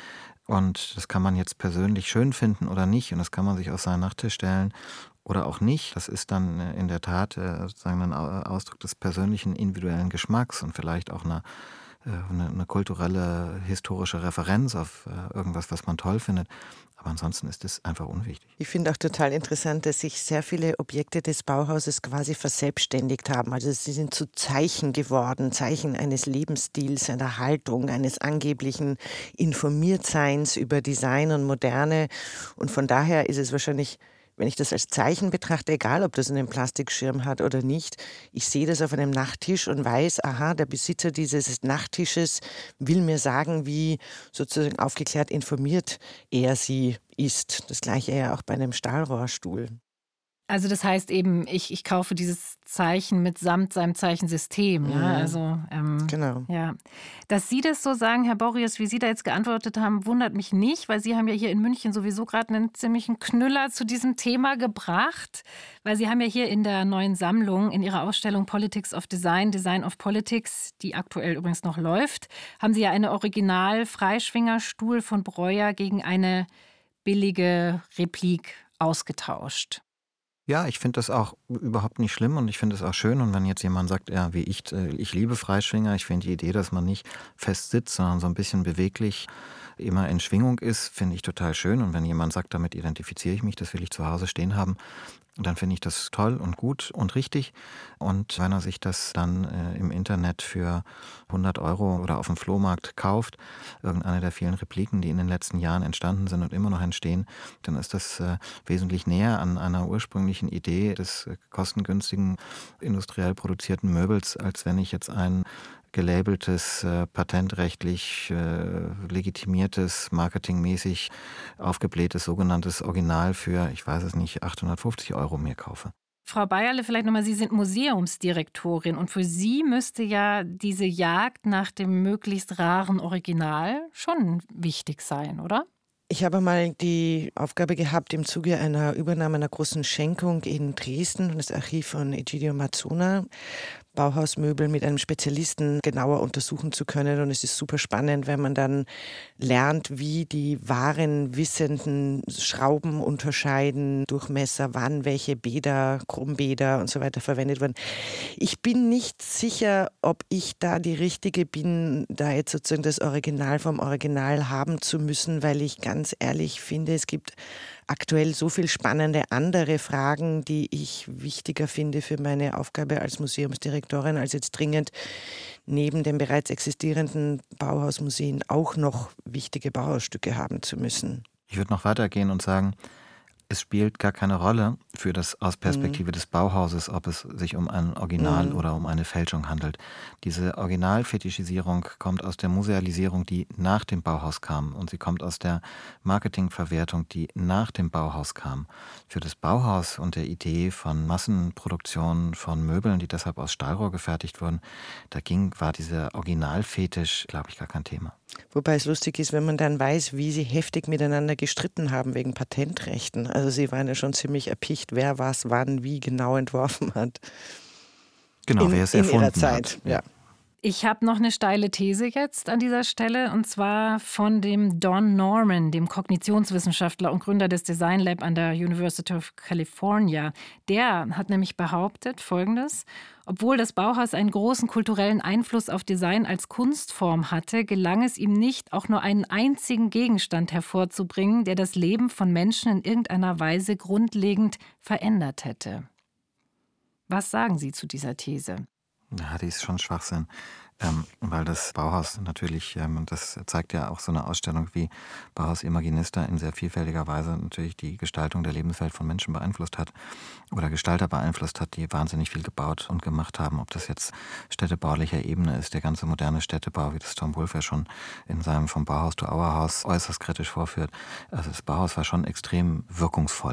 Und das kann man jetzt persönlich schön finden oder nicht. Und das kann man sich auf seinen Nachttisch stellen oder auch nicht. Das ist dann in der Tat sozusagen ein Ausdruck des persönlichen, individuellen Geschmacks und vielleicht auch eine, eine, eine kulturelle, historische Referenz auf irgendwas, was man toll findet. Aber ansonsten ist das einfach unwichtig. Ich finde auch total interessant, dass sich sehr viele Objekte des Bauhauses quasi verselbstständigt haben. Also sie sind zu Zeichen geworden, Zeichen eines Lebensstils, einer Haltung, eines angeblichen Informiertseins über Design und Moderne. Und von daher ist es wahrscheinlich, wenn ich das als Zeichen betrachte, egal ob das einen Plastikschirm hat oder nicht, ich sehe das auf einem Nachttisch und weiß, aha, der Besitzer dieses Nachttisches will mir sagen, wie sozusagen aufgeklärt informiert er sie ist. Das gleiche ja auch bei einem Stahlrohrstuhl. Also das heißt eben, ich, ich kaufe dieses Zeichen mitsamt seinem Zeichensystem. Ja? Mhm. Also, ähm, genau. Ja. Dass Sie das so sagen, Herr Borries, wie Sie da jetzt geantwortet haben, wundert mich nicht, weil Sie haben ja hier in München sowieso gerade einen ziemlichen Knüller zu diesem Thema gebracht. Weil Sie haben ja hier in der neuen Sammlung, in Ihrer Ausstellung Politics of Design, Design of Politics, die aktuell übrigens noch läuft, haben Sie ja eine Original-Freischwingerstuhl von Breuer gegen eine billige Replik ausgetauscht. Ja, ich finde das auch überhaupt nicht schlimm und ich finde es auch schön. Und wenn jetzt jemand sagt, ja, wie ich, ich liebe Freischwinger, ich finde die Idee, dass man nicht fest sitzt, sondern so ein bisschen beweglich immer in Schwingung ist, finde ich total schön. Und wenn jemand sagt, damit identifiziere ich mich, das will ich zu Hause stehen haben, dann finde ich das toll und gut und richtig. Und wenn er sich das dann äh, im Internet für hundert Euro oder auf dem Flohmarkt kauft, irgendeine der vielen Repliken, die in den letzten Jahren entstanden sind und immer noch entstehen, dann ist das äh, wesentlich näher an einer ursprünglichen Idee des äh, kostengünstigen, industriell produzierten Möbels, als wenn ich jetzt ein gelabeltes, äh, patentrechtlich äh, legitimiertes, marketingmäßig aufgeblähtes, sogenanntes Original für, ich weiß es nicht, achthundertfünfzig Euro mir kaufe. Frau Bayerle, vielleicht nochmal, Sie sind Museumsdirektorin und für Sie müsste ja diese Jagd nach dem möglichst raren Original schon wichtig sein, oder? Ich habe mal die Aufgabe gehabt, im Zuge einer Übernahme einer großen Schenkung in Dresden, das Archiv von Egidio Mazzona, Bauhausmöbel mit einem Spezialisten genauer untersuchen zu können. Und es ist super spannend, wenn man dann lernt, wie die wahren Wissenden Schrauben unterscheiden, Durchmesser, wann welche Bäder, Chrombäder und so weiter verwendet wurden. Ich bin nicht sicher, ob ich da die Richtige bin, da jetzt sozusagen das Original vom Original haben zu müssen, weil ich ganz ehrlich finde, es gibt aktuell so viel spannende andere Fragen, die ich wichtiger finde für meine Aufgabe als Museumsdirektorin, als jetzt dringend neben den bereits existierenden Bauhausmuseen auch noch wichtige Bauhausstücke haben zu müssen. Ich würde noch weitergehen und sagen, es spielt gar keine Rolle für das aus Perspektive mhm. des Bauhauses, ob es sich um ein Original mhm. oder um eine Fälschung handelt. Diese Originalfetischisierung kommt aus der Musealisierung, die nach dem Bauhaus kam. Und sie kommt aus der Marketingverwertung, die nach dem Bauhaus kam. Für das Bauhaus und der Idee von Massenproduktion von Möbeln, die deshalb aus Stahlrohr gefertigt wurden, da ging, war dieser Originalfetisch, glaube ich, gar kein Thema. Wobei es lustig ist, wenn man dann weiß, wie sie heftig miteinander gestritten haben wegen Patentrechten. Also sie waren ja schon ziemlich erpicht, wer was wann wie genau entworfen hat. Genau, in, wer es in erfunden ihrer Zeit. hat. Ja. Ich habe noch eine steile These jetzt an dieser Stelle, und zwar von dem Don Norman, dem Kognitionswissenschaftler und Gründer des Design Lab an der University of California. Der hat nämlich behauptet Folgendes: Obwohl das Bauhaus einen großen kulturellen Einfluss auf Design als Kunstform hatte, gelang es ihm nicht, auch nur einen einzigen Gegenstand hervorzubringen, der das Leben von Menschen in irgendeiner Weise grundlegend verändert hätte. Was sagen Sie zu dieser These? Ja, die ist schon Schwachsinn, ähm, weil das Bauhaus natürlich, ähm, und das zeigt ja auch so eine Ausstellung wie Bauhaus Imaginista, in sehr vielfältiger Weise natürlich die Gestaltung der Lebenswelt von Menschen beeinflusst hat oder Gestalter beeinflusst hat, die wahnsinnig viel gebaut und gemacht haben. Ob das jetzt städtebaulicher Ebene ist, der ganze moderne Städtebau, wie das Tom Wolfe ja schon in seinem Vom Bauhaus to Our House äußerst kritisch vorführt. Also das Bauhaus war schon extrem wirkungsvoll.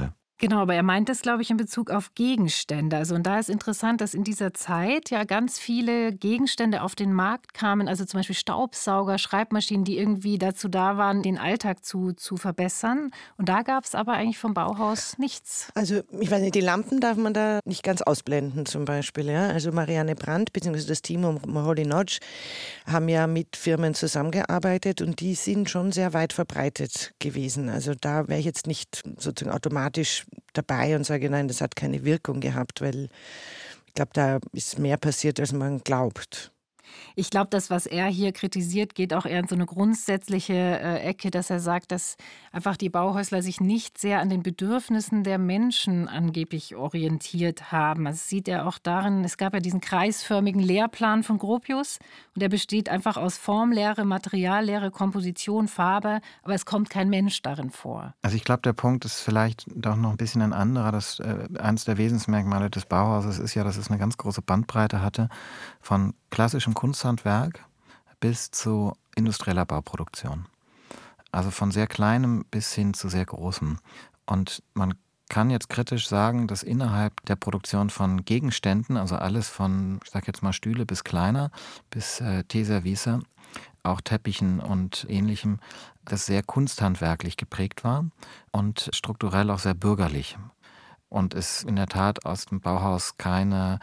Genau, aber er meint das, glaube ich, in Bezug auf Gegenstände. Also, und da ist interessant, dass in dieser Zeit ja ganz viele Gegenstände auf den Markt kamen, also zum Beispiel Staubsauger, Schreibmaschinen, die irgendwie dazu da waren, den Alltag zu, zu verbessern. Und da gab es aber eigentlich vom Bauhaus nichts. Also ich weiß nicht, die Lampen darf man da nicht ganz ausblenden zum Beispiel. Ja? Also Marianne Brandt bzw. das Team um Holly Notch haben ja mit Firmen zusammengearbeitet und die sind schon sehr weit verbreitet gewesen. Also da wäre ich jetzt nicht sozusagen automatisch dabei und sage, nein, das hat keine Wirkung gehabt, weil ich glaube, da ist mehr passiert, als man glaubt. Ich glaube, das, was er hier kritisiert, geht auch eher in so eine grundsätzliche äh, Ecke, dass er sagt, dass einfach die Bauhäusler sich nicht sehr an den Bedürfnissen der Menschen angeblich orientiert haben. Das sieht er auch darin, es gab ja diesen kreisförmigen Lehrplan von Gropius und der besteht einfach aus Formlehre, Materiallehre, Komposition, Farbe, aber es kommt kein Mensch darin vor. Also ich glaube, der Punkt ist vielleicht doch noch ein bisschen ein anderer. Das, äh, eines der Wesensmerkmale des Bauhauses ist ja, dass es eine ganz große Bandbreite hatte von klassischem Kunsthandwerk bis zu industrieller Bauproduktion. Also von sehr kleinem bis hin zu sehr großem. Und man kann jetzt kritisch sagen, dass innerhalb der Produktion von Gegenständen, also alles von, ich sag jetzt mal Stühle bis kleiner, bis äh, Teeservice, auch Teppichen und Ähnlichem, das sehr kunsthandwerklich geprägt war und strukturell auch sehr bürgerlich. Und es in der Tat aus dem Bauhaus keine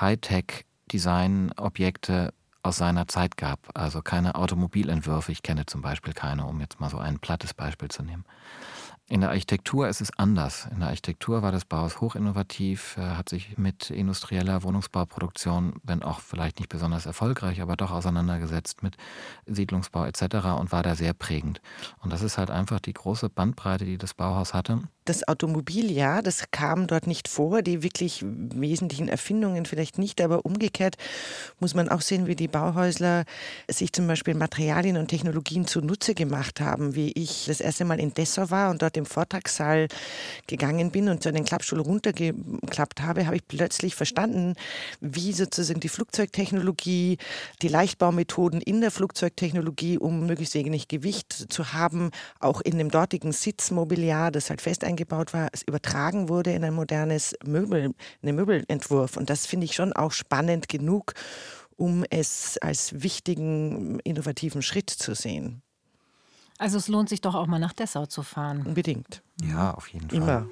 Hightech-Design-Objekte aus seiner Zeit gab. Also keine Automobilentwürfe, ich kenne zum Beispiel keine, um jetzt mal so ein plattes Beispiel zu nehmen. In der Architektur ist es anders. In der Architektur war das Bauhaus hochinnovativ, hat sich mit industrieller Wohnungsbauproduktion, wenn auch vielleicht nicht besonders erfolgreich, aber doch auseinandergesetzt mit Siedlungsbau et cetera und war da sehr prägend. Und das ist halt einfach die große Bandbreite, die das Bauhaus hatte. Das Automobil, ja, das kam dort nicht vor, die wirklich wesentlichen Erfindungen vielleicht nicht, aber umgekehrt muss man auch sehen, wie die Bauhäusler sich zum Beispiel Materialien und Technologien zunutze gemacht haben. Wie ich das erste Mal in Dessau war und dort im Vortragssaal gegangen bin und so einen Klappstuhl runtergeklappt habe, habe ich plötzlich verstanden, wie sozusagen die Flugzeugtechnologie, die Leichtbaumethoden in der Flugzeugtechnologie, um möglichst wenig Gewicht zu haben, auch in dem dortigen Sitzmobiliar, das halt fest eingebaut war, es übertragen wurde in ein modernes Möbel, einen Möbelentwurf. Und das finde ich schon auch spannend genug, um es als wichtigen, innovativen Schritt zu sehen. Also es lohnt sich doch auch mal nach Dessau zu fahren. Unbedingt. Ja, auf jeden Fall. Immer.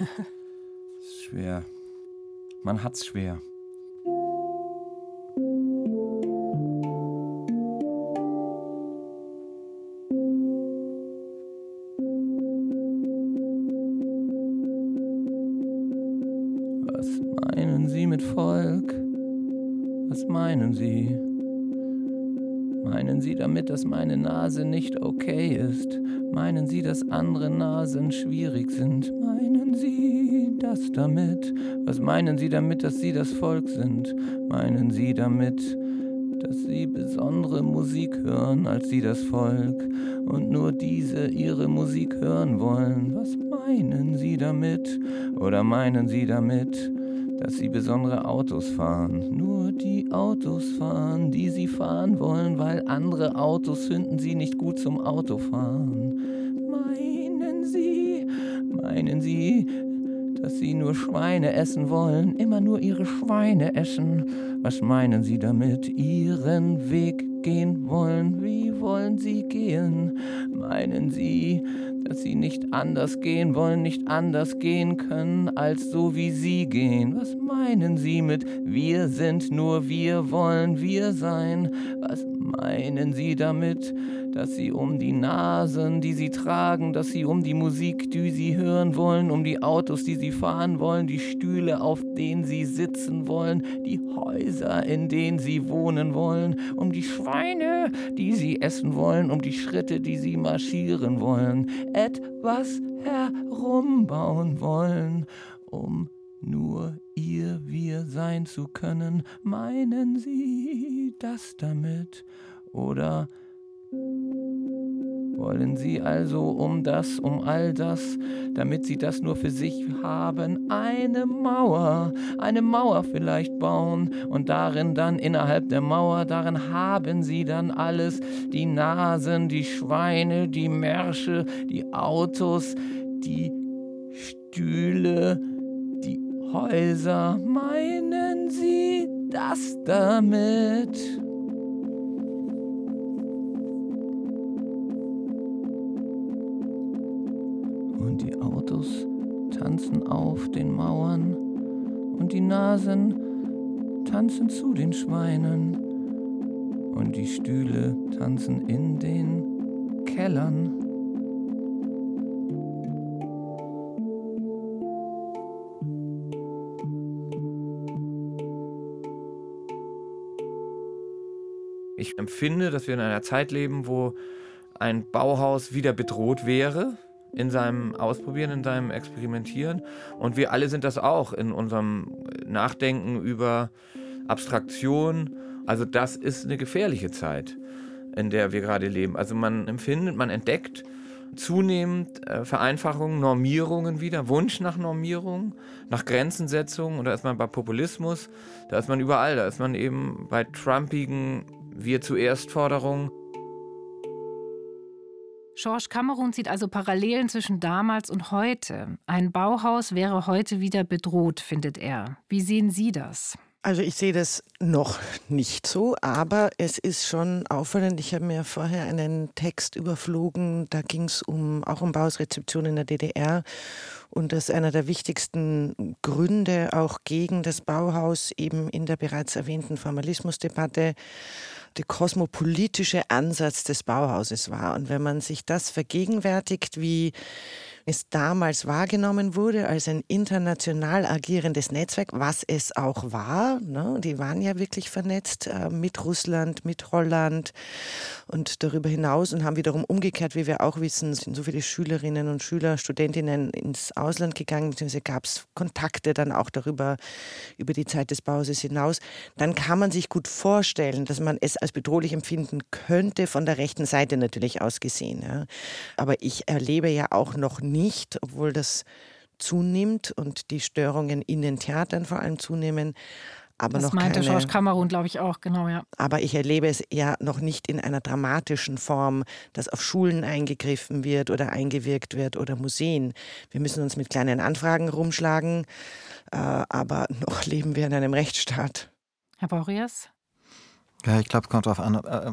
Ist schwer. Man hat's schwer. Was meinen Sie mit Volk? Was meinen Sie? Meinen Sie damit, dass meine Nase nicht okay ist? Meinen Sie, dass andere Nasen schwierig sind? Meinen Sie das damit? Was meinen Sie damit, dass Sie das Volk sind? Meinen Sie damit, dass Sie besondere Musik hören als Sie das Volk und nur diese Ihre Musik hören wollen? Was meinen Sie damit? Oder meinen Sie damit, dass Sie besondere Autos fahren? Nur die Autos fahren, die Sie fahren wollen, weil andere Autos finden Sie nicht gut zum Autofahren. Meinen Sie, meinen Sie, dass Sie nur Schweine essen wollen, immer nur Ihre Schweine essen? Was meinen Sie damit? Ihren Weg gehen wollen, wie wollen Sie gehen? Meinen Sie, dass Sie nicht anders gehen wollen, nicht anders gehen können, als so wie Sie gehen? Was meinen Sie mit wir sind nur wir wollen wir sein? Was meinen Sie damit, dass Sie um die Nasen, die Sie tragen, dass Sie um die Musik, die Sie hören wollen, um die Autos, die Sie fahren wollen, die Stühle, auf denen Sie sitzen wollen, die Häuser, in denen Sie wohnen wollen, um die Schweine, die Sie essen wollen, um die Schritte, die Sie marschieren wollen, etwas herumbauen wollen, um nur ihr wir sein zu können? Meinen Sie das damit? Oder wollen Sie also um das, um all das, damit Sie das nur für sich haben, eine Mauer, eine Mauer vielleicht bauen und darin dann innerhalb der Mauer, darin haben Sie dann alles, die Nasen, die Schweine, die Märsche, die Autos, die Stühle, die Häuser, meinen Sie das damit? Und die Autos tanzen auf den Mauern und die Nasen tanzen zu den Schweinen und die Stühle tanzen in den Kellern. Ich empfinde, dass wir in einer Zeit leben, wo ein Bauhaus wieder bedroht wäre in seinem Ausprobieren, in seinem Experimentieren. Und wir alle sind das auch in unserem Nachdenken über Abstraktion. Also das ist eine gefährliche Zeit, in der wir gerade leben. Also man empfindet, man entdeckt zunehmend äh, Vereinfachungen, Normierungen wieder, Wunsch nach Normierung, nach Grenzensetzung. Und da ist man bei Populismus, da ist man überall, da ist man eben bei trumpigen Wir-zuerst-Forderungen. Georges Cameron sieht also Parallelen zwischen damals und heute. Ein Bauhaus wäre heute wieder bedroht, findet er. Wie sehen Sie das? Also ich sehe das noch nicht so, aber es ist schon auffallend. Ich habe mir vorher einen Text überflogen, da ging es um, auch um Bauhausrezeption in der D D R. Und dass einer der wichtigsten Gründe auch gegen das Bauhaus eben in der bereits erwähnten Formalismusdebatte der kosmopolitische Ansatz des Bauhauses war. Und wenn man sich das vergegenwärtigt, wie es damals wahrgenommen wurde als ein international agierendes Netzwerk, was es auch war, ne? Die waren ja wirklich vernetzt äh, mit Russland, mit Holland und darüber hinaus und haben wiederum umgekehrt, wie wir auch wissen, sind so viele Schülerinnen und Schüler, Studentinnen ins Ausland gegangen, beziehungsweise gab es Kontakte dann auch darüber, über die Zeit des Bauhauses hinaus. Dann kann man sich gut vorstellen, dass man es als bedrohlich empfinden könnte, von der rechten Seite natürlich aus gesehen. Ja. Aber ich erlebe ja auch noch nicht, obwohl das zunimmt und die Störungen in den Theatern vor allem zunehmen. Aber das noch meinte keine, Georges Cameron, glaube ich, auch, genau, ja. Aber ich erlebe es ja noch nicht in einer dramatischen Form, dass auf Schulen eingegriffen wird oder eingewirkt wird oder Museen. Wir müssen uns mit kleinen Anfragen rumschlagen, äh, aber noch leben wir in einem Rechtsstaat. Herr Baurias? Ja, ich glaube, es kommt darauf an, äh,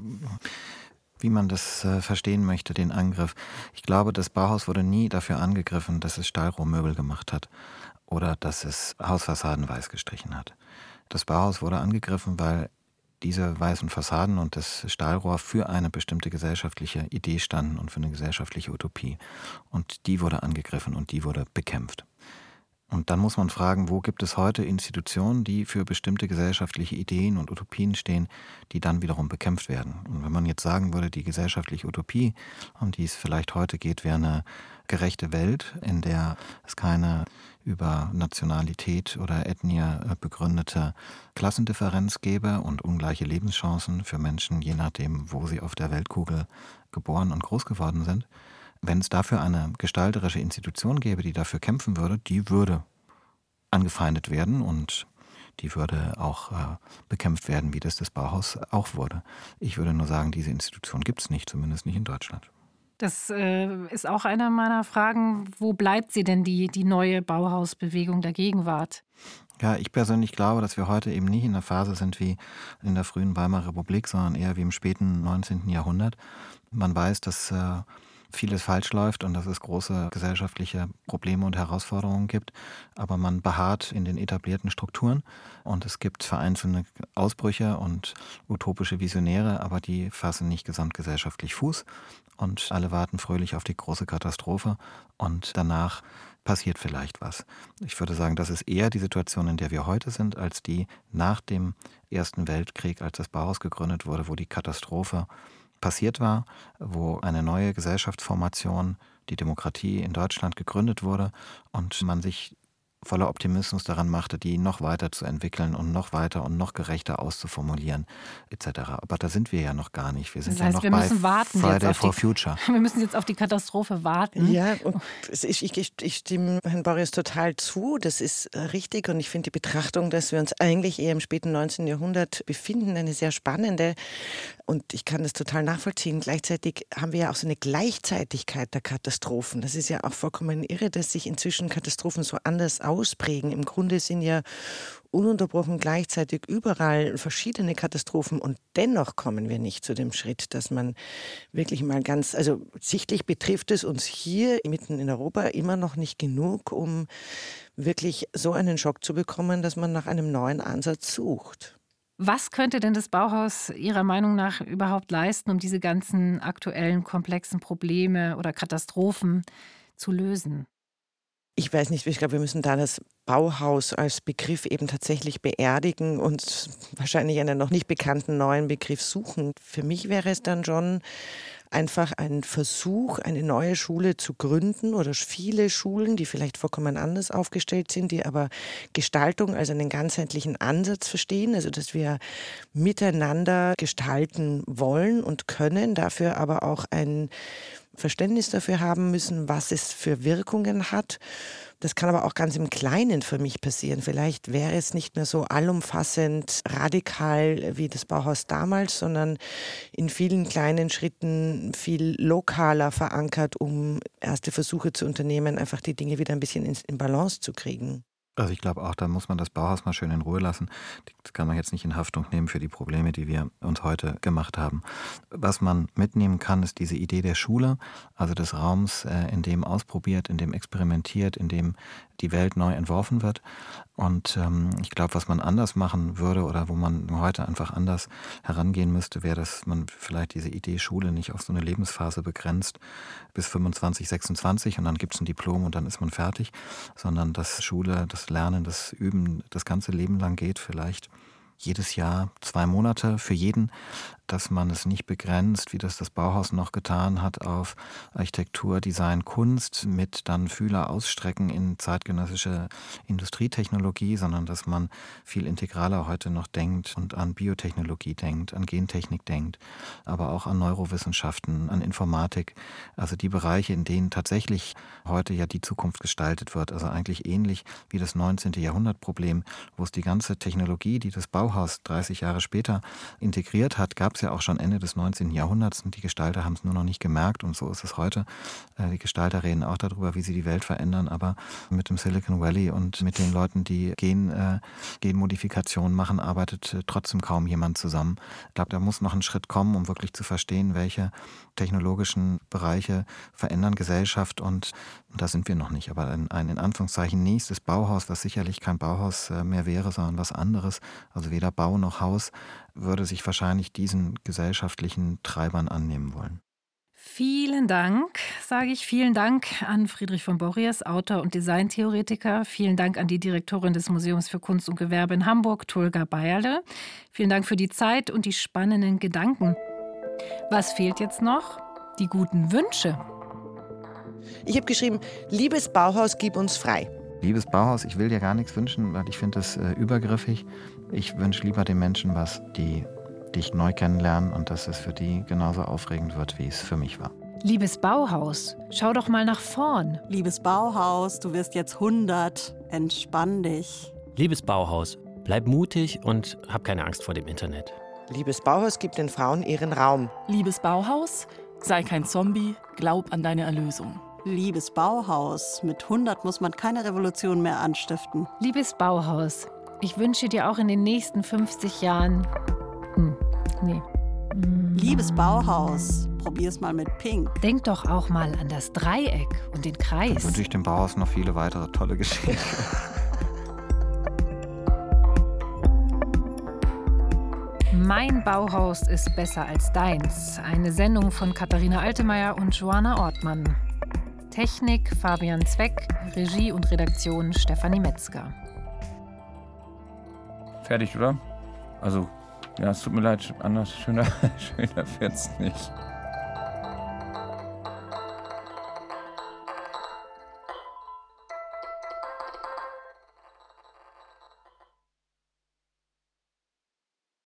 wie man das äh, verstehen möchte, den Angriff. Ich glaube, das Bauhaus wurde nie dafür angegriffen, dass es Stahlrohrmöbel gemacht hat oder dass es Hausfassaden weiß gestrichen hat. Das Bauhaus wurde angegriffen, weil diese weißen Fassaden und das Stahlrohr für eine bestimmte gesellschaftliche Idee standen und für eine gesellschaftliche Utopie. Und die wurde angegriffen und die wurde bekämpft. Und dann muss man fragen, wo gibt es heute Institutionen, die für bestimmte gesellschaftliche Ideen und Utopien stehen, die dann wiederum bekämpft werden. Und wenn man jetzt sagen würde, die gesellschaftliche Utopie, um die es vielleicht heute geht, wäre eine gerechte Welt, in der es keine über Nationalität oder Ethnie begründete Klassendifferenz gäbe und ungleiche Lebenschancen für Menschen, je nachdem, wo sie auf der Weltkugel geboren und groß geworden sind. Wenn es dafür eine gestalterische Institution gäbe, die dafür kämpfen würde, die würde angefeindet werden und die würde auch äh, bekämpft werden, wie das das Bauhaus auch wurde. Ich würde nur sagen, diese Institution gibt es nicht, zumindest nicht in Deutschland. Das äh, ist auch eine meiner Fragen. Wo bleibt sie denn, die, die neue Bauhausbewegung der Gegenwart? Ja, ich persönlich glaube, dass wir heute eben nicht in der Phase sind wie in der frühen Weimarer Republik, sondern eher wie im späten neunzehnten Jahrhundert. Man weiß, dass äh, vieles falsch läuft und dass es große gesellschaftliche Probleme und Herausforderungen gibt. Aber man beharrt in den etablierten Strukturen und es gibt vereinzelte Ausbrüche und utopische Visionäre, aber die fassen nicht gesamtgesellschaftlich Fuß und alle warten fröhlich auf die große Katastrophe und danach passiert vielleicht was. Ich würde sagen, das ist eher die Situation, in der wir heute sind, als die nach dem Ersten Weltkrieg, als das Bauhaus gegründet wurde, wo die Katastrophe passiert war, wo eine neue Gesellschaftsformation, die Demokratie in Deutschland gegründet wurde und man sich voller Optimismus daran machte, die noch weiter zu entwickeln und noch weiter und noch gerechter auszuformulieren, et cetera. Aber da sind wir ja noch gar nicht. Wir sind das heißt, ja noch wir bei müssen warten Friday jetzt for auf die, Future. Wir müssen jetzt auf die Katastrophe warten. Ja, und ich, ich, ich stimme Herrn Borries total zu. Das ist richtig und ich finde die Betrachtung, dass wir uns eigentlich eher im späten neunzehnten Jahrhundert befinden, eine sehr spannende. Und ich kann das total nachvollziehen. Gleichzeitig haben wir ja auch so eine Gleichzeitigkeit der Katastrophen. Das ist ja auch vollkommen irre, dass sich inzwischen Katastrophen so anders ausprägen. Im Grunde sind ja ununterbrochen gleichzeitig überall verschiedene Katastrophen und dennoch kommen wir nicht zu dem Schritt, dass man wirklich mal ganz, also sichtlich betrifft es uns hier mitten in Europa immer noch nicht genug, um wirklich so einen Schock zu bekommen, dass man nach einem neuen Ansatz sucht. Was könnte denn das Bauhaus Ihrer Meinung nach überhaupt leisten, um diese ganzen aktuellen komplexen Probleme oder Katastrophen zu lösen? Ich weiß nicht, ich glaube, wir müssen da das Bauhaus als Begriff eben tatsächlich beerdigen und wahrscheinlich einen noch nicht bekannten neuen Begriff suchen. Für mich wäre es dann schon einfach ein Versuch, eine neue Schule zu gründen oder viele Schulen, die vielleicht vollkommen anders aufgestellt sind, die aber Gestaltung als einen ganzheitlichen Ansatz verstehen, also dass wir miteinander gestalten wollen und können, dafür aber auch ein Verständnis dafür haben müssen, was es für Wirkungen hat. Das kann aber auch ganz im Kleinen für mich passieren. Vielleicht wäre es nicht mehr so allumfassend radikal wie das Bauhaus damals, sondern in vielen kleinen Schritten viel lokaler verankert, um erste Versuche zu unternehmen, einfach die Dinge wieder ein bisschen in, in Balance zu kriegen. Also ich glaube auch, da muss man das Bauhaus mal schön in Ruhe lassen. Das kann man jetzt nicht in Haftung nehmen für die Probleme, die wir uns heute gemacht haben. Was man mitnehmen kann, ist diese Idee der Schule, also des Raums, in dem ausprobiert, in dem experimentiert, in dem die Welt neu entworfen wird. Und ähm, ich glaube, was man anders machen würde oder wo man heute einfach anders herangehen müsste, wäre, dass man vielleicht diese Idee Schule nicht auf so eine Lebensphase begrenzt bis fünfundzwanzig, sechsundzwanzig und dann gibt es ein Diplom und dann ist man fertig, sondern dass Schule, das Lernen, das Üben das ganze Leben lang geht, vielleicht jedes Jahr zwei Monate für jeden, dass man es nicht begrenzt, wie das das Bauhaus noch getan hat, auf Architektur, Design, Kunst mit dann Fühler ausstrecken in zeitgenössische Industrietechnologie, sondern dass man viel integraler heute noch denkt und an Biotechnologie denkt, an Gentechnik denkt, aber auch an Neurowissenschaften, an Informatik, also die Bereiche, in denen tatsächlich heute ja die Zukunft gestaltet wird, also eigentlich ähnlich wie das neunzehnten Jahrhundert-Problem, wo es die ganze Technologie, die das Bauhaus dreißig Jahre später integriert hat, gab es ja auch schon Ende des neunzehnten Jahrhunderts und die Gestalter haben es nur noch nicht gemerkt und so ist es heute. Die Gestalter reden auch darüber, wie sie die Welt verändern, aber mit dem Silicon Valley und mit den Leuten, die Gen, äh, Genmodifikationen machen, arbeitet trotzdem kaum jemand zusammen. Ich glaube, da muss noch ein Schritt kommen, um wirklich zu verstehen, welche technologischen Bereiche verändern Gesellschaft und da sind wir noch nicht. Aber ein, ein in Anführungszeichen nächstes Bauhaus, was sicherlich kein Bauhaus mehr wäre, sondern was anderes, also weder Bau noch Haus, würde sich wahrscheinlich diesen gesellschaftlichen Treibern annehmen wollen. Vielen Dank, sage ich. Vielen Dank an Friedrich von Borries, Autor und Designtheoretiker. Vielen Dank an die Direktorin des Museums für Kunst und Gewerbe in Hamburg, Tulga Bayerle. Vielen Dank für die Zeit und die spannenden Gedanken. Was fehlt jetzt noch? Die guten Wünsche. Ich habe geschrieben, liebes Bauhaus, gib uns frei. Liebes Bauhaus, ich will dir gar nichts wünschen, weil ich finde das äh, übergriffig. Ich wünsche lieber den Menschen was, die dich neu kennenlernen und dass es für die genauso aufregend wird, wie es für mich war. Liebes Bauhaus, schau doch mal nach vorn. Liebes Bauhaus, du wirst jetzt hundert. Entspann dich. Liebes Bauhaus, bleib mutig und hab keine Angst vor dem Internet. Liebes Bauhaus, gib den Frauen ihren Raum. Liebes Bauhaus, sei kein Zombie, glaub an deine Erlösung. Liebes Bauhaus, mit hundert muss man keine Revolution mehr anstiften. Liebes Bauhaus, ich wünsche dir auch in den nächsten fünfzig Jahren... Hm, nee. Hm. Liebes Bauhaus, probier's mal mit Pink. Denk doch auch mal an das Dreieck und den Kreis. Dann wünsche ich dem Bauhaus noch viele weitere tolle Geschichten. Mein Bauhaus ist besser als deins. Eine Sendung von Katharina Altemeyer und Joanna Ortmann. Technik Fabian Zweck, Regie und Redaktion Stefanie Metzger. Fertig, oder? Also, ja, es tut mir leid, anders, schöner, schöner wird's nicht.